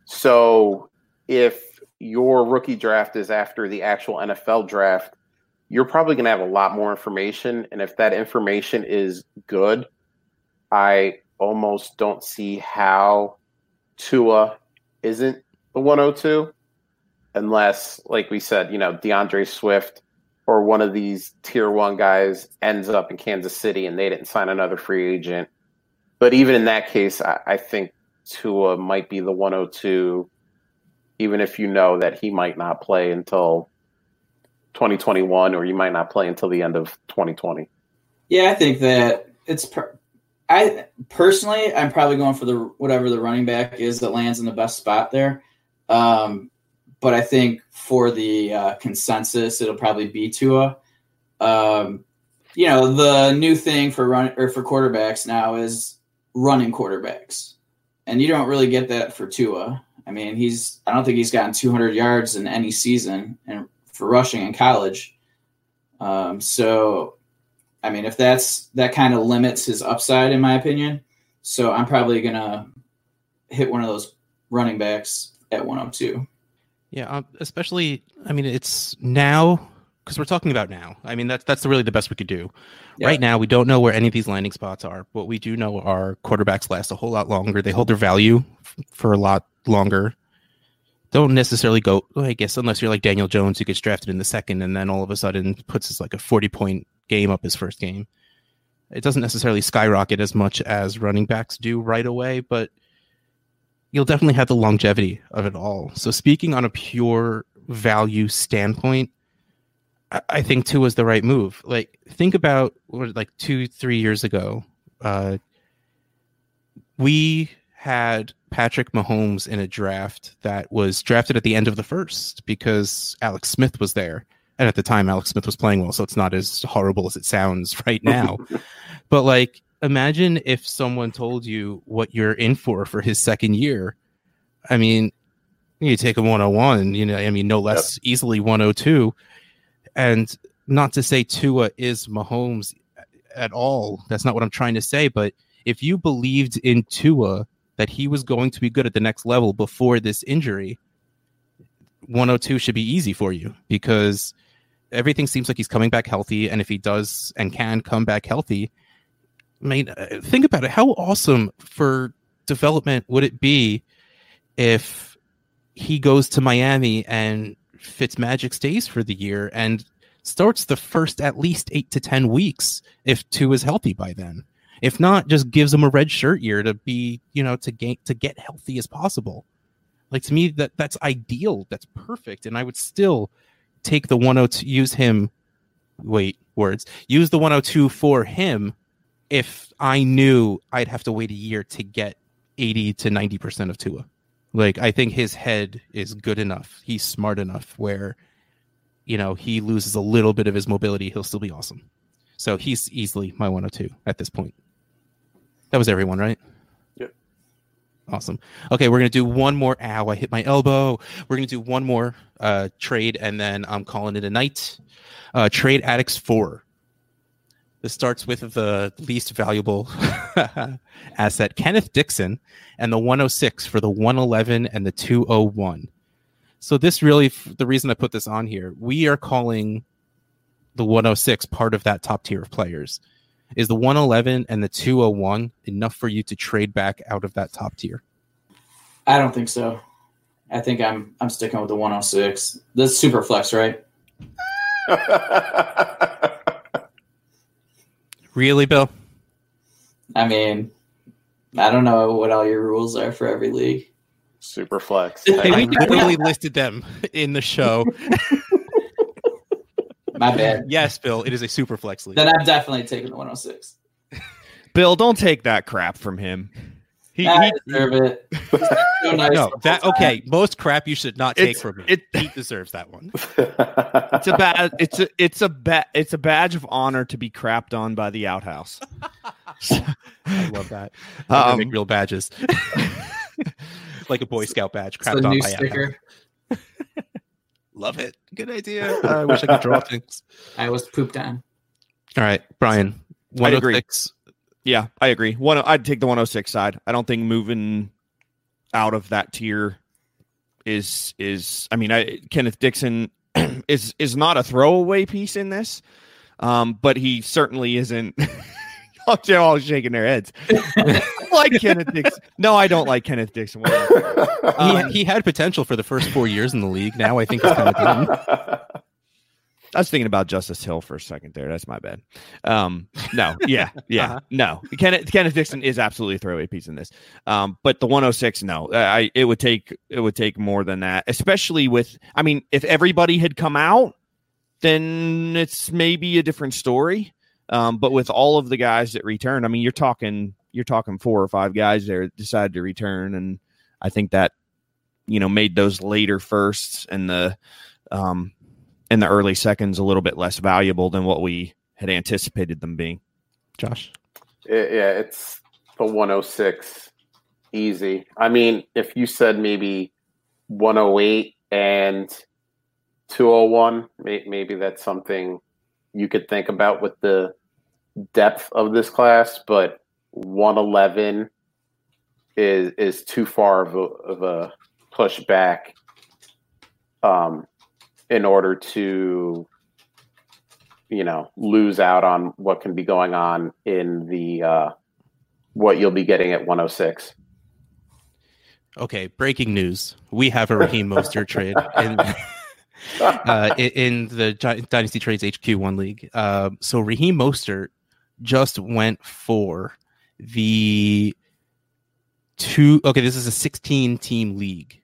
So if your rookie draft is after the actual N F L draft, you're probably going to have a lot more information. And if that information is good, I almost don't see how Tua isn't the one oh two, unless, like we said, you know, DeAndre Swift or one of these tier one guys ends up in Kansas City and they didn't sign another free agent. But even in that case, I, I think Tua might be the one oh two, even if you know that he might not play until twenty twenty-one, or you might not play until the end of twenty twenty. Yeah, I think that it's. Per- I personally, I'm probably going for the whatever the running back is that lands in the best spot there. Um, but I think for the uh, consensus, it'll probably be Tua. Um, you know, the new thing for run or for quarterbacks now is running quarterbacks, and you don't really get that for Tua. I mean, he's. I don't think he's gotten two hundred yards in any season, and for rushing in college. Um, so, I mean, if that's that kind of limits his upside, in my opinion. So I'm probably gonna hit one of those running backs at one oh two. Yeah, um, especially. I mean, it's now because we're talking about now. I mean, that's that's really the best we could do. Yeah. Right now, we don't know where any of these landing spots are. What we do know are quarterbacks last a whole lot longer. They hold their value f- for a lot longer. Don't necessarily go, I guess, unless you're like Daniel Jones, who gets drafted in the second and then all of a sudden puts his like a forty point game up his first game. It doesn't necessarily skyrocket as much as running backs do right away, but you'll definitely have the longevity of it all. So speaking on a pure value standpoint, I, I think Tua is the right move. Like, think about what, like two, three years ago, uh, we had Patrick Mahomes in a draft that was drafted at the end of the first because Alex Smith was there. And at the time, Alex Smith was playing well, so it's not as horrible as it sounds right now. But, like, imagine if someone told you what you're in for for his second year. I mean, you take a one oh one, you know, I mean, no less yep. easily one oh two. And not to say Tua is Mahomes at all. That's not what I'm trying to say. But if you believed in Tua that he was going to be good at the next level before this injury, one oh two should be easy for you because everything seems like he's coming back healthy. And if he does and can come back healthy, I mean, think about it. How awesome for development would it be if he goes to Miami and Fitzmagic stays for the year and starts the first at least eight to ten weeks if Tua is healthy by then. If not, just gives him a red shirt year to be, you know, to gain, to get healthy as possible. Like, to me, that that's ideal. That's perfect. And I would still take the one oh two, use him. Wait, words. Use the one oh two for him if I knew I'd have to wait a year to get eighty to ninety percent of Tua. Like, I think his head is good enough. He's smart enough where, you know, he loses a little bit of his mobility. He'll still be awesome. So he's easily my one oh two at this point. That was everyone, right? Yep. Awesome. Okay, we're going to do one more. Ow, I hit my elbow. We're going to do one more uh, trade, and then I'm calling it a night. Uh, trade Addicts four. This starts with the least valuable asset, Kenneth Dixon, and the one oh six for the one eleven and the two oh one. So this really, the reason I put this on here, we are calling the one oh six part of that top tier of players. Is the one eleven and the two oh one enough for you to trade back out of that top tier? I don't think so. I think I'm I'm sticking with the one oh six. That's super flex, right? Really, Bill? I mean, I don't know what all your rules are for every league. Super flex. Hey, we literally listed them in the show. My bad. Yes, Bill, it is a super flex league. Then I'm definitely taking the one oh six. Bill, don't take that crap from him. He, I he deserve it. So nice no, that the whole okay. time. Most crap you should not take It's- from him. it- He deserves that one. it's a bad it's a it's a ba- it's a badge of honor to be crapped on by the outhouse. I love that. I Um, make real badges, like a Boy Scout badge. It's a Crapped on new by sticker. Love it. Good idea. I wish I could draw things. I was pooped on. All right, Brian. one oh six. Yeah, I agree. One, I'd take the one oh six side. I don't think moving out of that tier is is. I mean, I, Kenneth Dixon is is not a throwaway piece in this, um, but he certainly isn't. They're all shaking their heads. I like Kenneth Dixon. No, I don't like Kenneth Dixon. Um, he, he had potential for the first four years in the league. Now I think he's kind of done. I was thinking about Justice Hill for a second there. That's my bad. Um, no, yeah, yeah, Uh-huh. no. Kenneth, Kenneth Dixon is absolutely a throwaway piece in this. Um, but the one oh six, no, I it would take it would take more than that, especially with. I mean, if everybody had come out, then it's maybe a different story. Um, but with all of the guys that returned, I mean, you're talking you're talking four or five guys there that decided to return, and I think that you know made those later firsts and the um. in the early seconds a little bit less valuable than what we had anticipated them being. Josh? It- yeah, it's the one oh six easy. I mean, if you said maybe one oh eight and two oh one, may- maybe that's something you could think about with the depth of this class, but one eleven is is too far of a, of a push back. Um, in order to, you know, lose out on what can be going on in the uh, what you'll be getting at one oh six. Okay, breaking news. We have a Raheem Mostert trade in, uh, in, in the Gi- Dynasty Trades H Q one league. Uh, so Raheem Mostert just went for the two. Okay, this is a sixteen team league.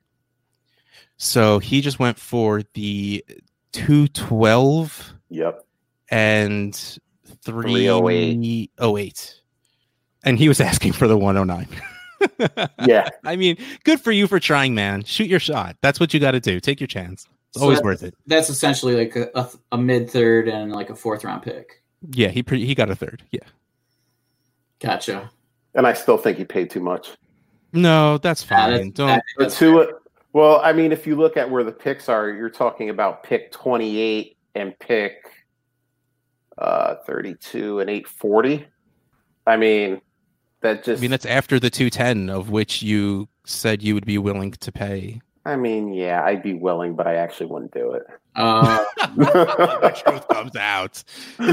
So he just went for the two twelve Yep. and three oh eight. oh eight. And he was asking for the one oh nine. Yeah. I mean, good for you for trying, man. Shoot your shot. That's what you got to do. Take your chance. It's So always that- worth it. That's essentially like a, a, a mid third and like a fourth round pick. Yeah, he pre- he got a third. Yeah. Gotcha. And I still think he paid too much. No, that's Yeah, fine. that's- Don't. that- But that's two, well, I mean, if you look at where the picks are, you're talking about pick twenty-eight and pick uh, thirty-two and eight forty. I mean, that I just mean, that's after the two ten, of which you said you would be willing to pay I mean, yeah, I'd be willing, but I actually wouldn't do it. Uh, The truth comes out.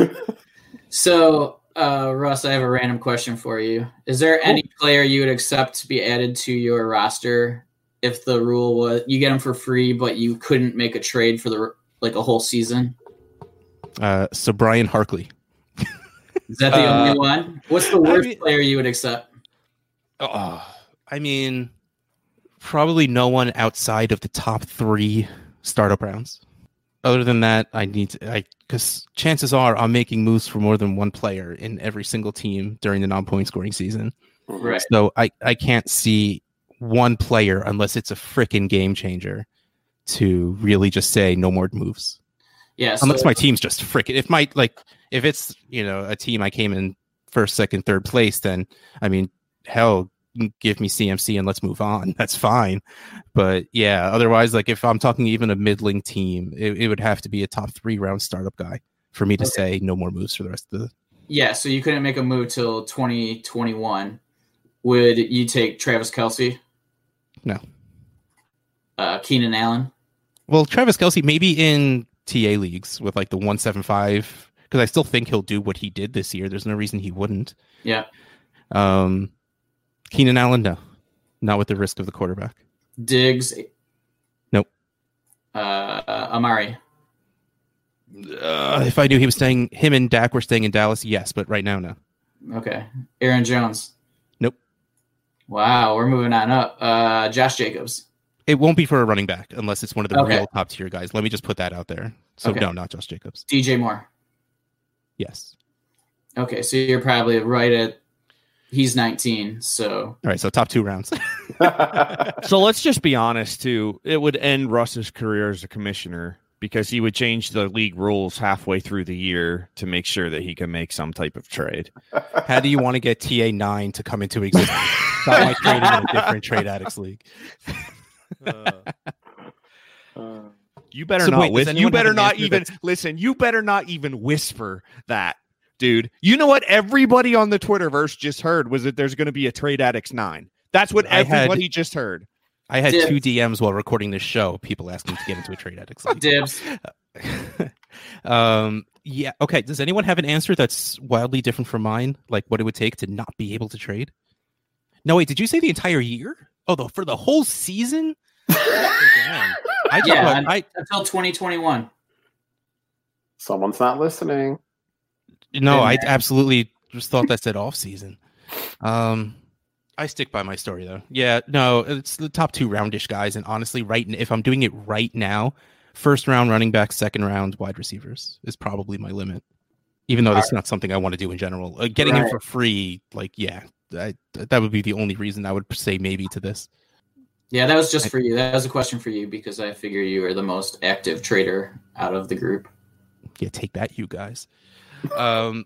so, uh, Russ, I have a random question for you. Is there any player you would accept to be added to your roster if the rule was you get them for free, but you couldn't make a trade for the like a whole season? Uh, so Brian Harkley. Is that the Uh, only one? What's the worst I mean- player you would accept? Oh, I mean, probably no one outside of the top three startup rounds. Other than that, I need to, I because chances are I'm making moves for more than one player in every single team during the non-point scoring season. Right. So I, I can't see one player unless it's a freaking game changer to really just say no more moves. Yeah. So, Unless my team's just freaking, if my, like, if it's, you know, a team I came in first, second, third place, then, I mean, hell, give me C M C and let's move on. That's fine. But yeah, otherwise, like, if I'm talking even a middling team, it, it would have to be a top three round startup guy for me to Okay. say no more moves for the rest of the. yeah. So you couldn't make a move till twenty twenty-one. Would you take Travis Kelce? No. Uh, Keenan Allen? Well, Travis Kelce, maybe in T A leagues with like the one seventy-five, because I still think he'll do what he did this year. There's no reason he wouldn't. Yeah. Um, Keenan Allen, no. Not with the risk of the quarterback. Diggs? Nope. Uh, Amari? Uh, if I knew he was staying, him and Dak were staying in Dallas, yes, but right now, no. Okay. Aaron Jones? Nope. Wow, we're moving on up. Uh, Josh Jacobs? It won't be for a running back unless it's one of the Okay. real top tier guys. Let me just put that out there. So Okay. no, not Josh Jacobs. D J Moore? Yes. Okay, so you're probably right at he's nineteen, so All right, so top two rounds. So let's just be honest, too. It would end Russ's career as a commissioner because he would change the league rules halfway through the year to make sure that he can make some type of trade. How do you want to get T A nine to come into existence? It's not like trading in a different trade addicts league. You better So not. wait, does whis- you anyone have better an not answer even that's- listen. You better not even whisper that, dude. You know what? Everybody on the Twitterverse just heard was that there's going to be a Trade Addicts nine. That's what I had- everybody just heard. I had Dibs. two D Ms while recording this show. People asking to get into a trade addicts league. Dibs. um, yeah. Okay. Does anyone have an answer that's wildly different from mine? Like what it would take to not be able to trade? No, wait. Did you say the entire year? Oh, the for the whole season? Damn. I just Yeah, thought- I until twenty twenty-one. Someone's not listening. no, I Yeah. absolutely just thought that said off season. Um, I stick by my story though. Yeah, no, it's the top two roundish guys, and honestly, right n- if I'm doing it right now, first round running back, second round wide receivers is probably my limit. Even though that's not something I want to do in general. Uh, getting him Right. for free, like yeah, I, that would be the only reason I would say maybe to this. Yeah, that was just for you. That was a question for you because I figure you are the most active trader out of the group. Yeah, take that, you guys. Um,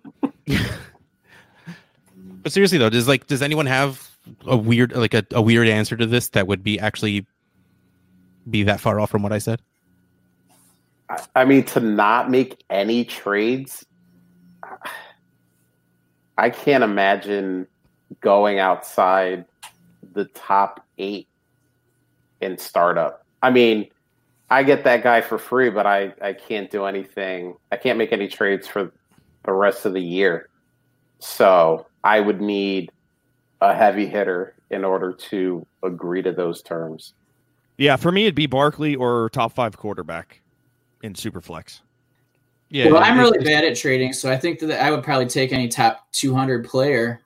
but seriously though, does like does anyone have a weird like a, a weird answer to this that would be actually be that far off from what I said? I- I mean, to not make any trades, I can't imagine going outside the top eight in startup. I mean, I get that guy for free, but I, I can't do anything. I can't make any trades for the rest of the year. So I would need a heavy hitter in order to agree to those terms. Yeah, for me, it'd be Barkley or top five quarterback in Superflex. Yeah, Well, I'm it- really it's- bad at trading, so I think that I would probably take any top two hundred player.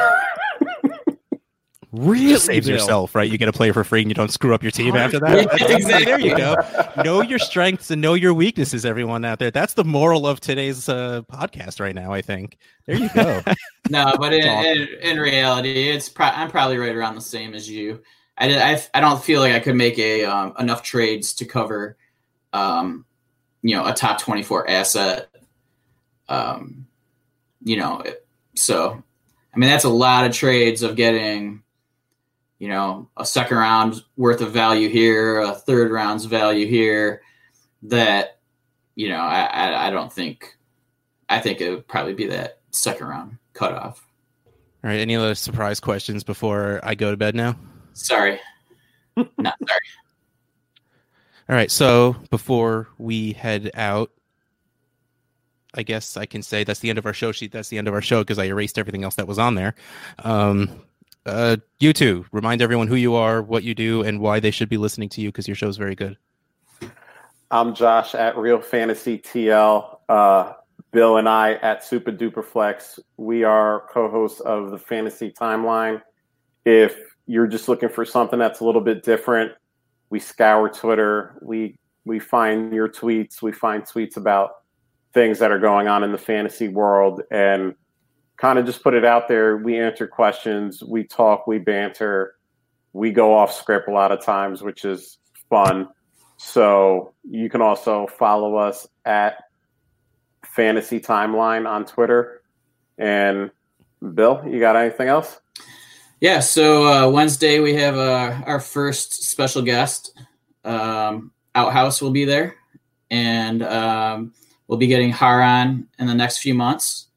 Really, Just saves Bill? yourself, right? You get a player for free and you don't screw up your team after that. Yeah, That's- exactly. There you go. Know your strengths and know your weaknesses, everyone out there. That's the moral of today's uh, podcast right now, I think. There you go. No, but in, That's in, in reality, it's pro- I'm probably right around the same as you. I, did, I I don't feel like I could make a um, enough trades to cover, um, you know, a top twenty-four asset. Um, you know, it- so I mean that's a lot of trades of getting, you know, a second round worth of value here, a third round's value here. That, you know, I I, I don't think. I think it would probably be that second round cutoff. All right. Any other surprise questions before I go to bed now? Sorry. Not sorry. All right, so before we head out, I guess I can say that's the end of our show sheet. That's the end of our show because I erased everything else that was on there. Um, uh, you two, remind everyone who you are, what you do, and why they should be listening to you because your show is very good. I'm Josh at Real Fantasy T L. Uh, Bill and I at Super Duper Flex. We are co-hosts of the Fantasy Timeline. If you're just looking for something that's a little bit different, we scour Twitter. We we find your tweets. We find tweets about things that are going on in the fantasy world and kind of just put it out there. We answer questions. We talk. We banter. We go off script a lot of times, which is fun. So you can also follow us at Fantasy Timeline on Twitter. And Bill, you got anything else? Yeah, so uh, Wednesday we have uh, our first special guest. Um, Outhouse will be there, and um, we'll be getting Haran in the next few months.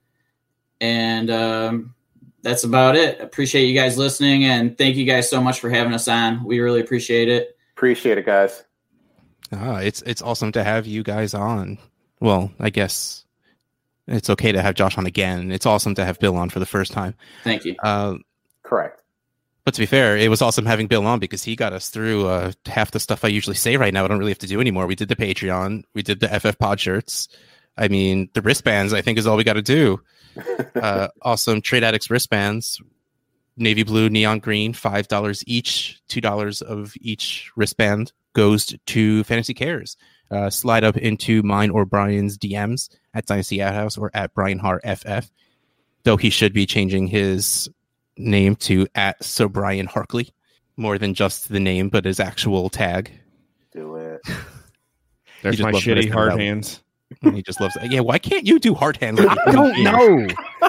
And um, that's about it. Appreciate you guys listening, and thank you guys so much for having us on. We really appreciate it. Appreciate it, guys. Ah, it's it's awesome to have you guys on. Well, I guess it's okay to have Josh on again. It's awesome to have Bill on for the first time. Thank you. Uh, Correct. But to be fair, it was awesome having Bill on because he got us through uh, half the stuff I usually say right now. I don't really have to do anymore. We did the Patreon. We did the F F Pod shirts. I mean, the wristbands, I think, is all we got to do. uh, awesome Trade Addicts wristbands. Navy blue, neon green, five dollars each. two dollars of each wristband goes to Fantasy Cares. Uh, slide up into mine or Brian's D Ms at Dynasty Outhouse or at Brian Har F F. Though he should be changing his name to at Sir Brian Harkley, more than just the name, but his actual tag. Do it. There's my shitty hard hands. He just loves it. Yeah, why can't you do hard hands? Like I don't know.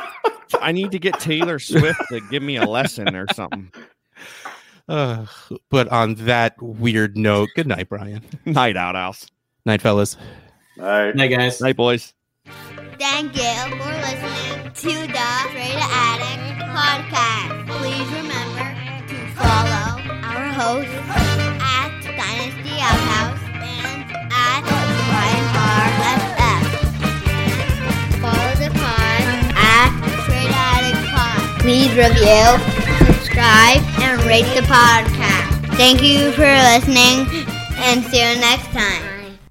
I need to get Taylor Swift to give me a lesson or something. Uh, but on that weird note, good night, Brian. Night, Outhouse. Night, fellas. All right. Night, guys. Night, boys. Thank you for listening to the Trade Addict podcast. Please remember to follow our hosts at Dynasty Outhouse and at Brian Har F F. And follow the pod at Trade Addict Pod. Please review, subscribe, and rate the podcast. Thank you for listening, and see you next time.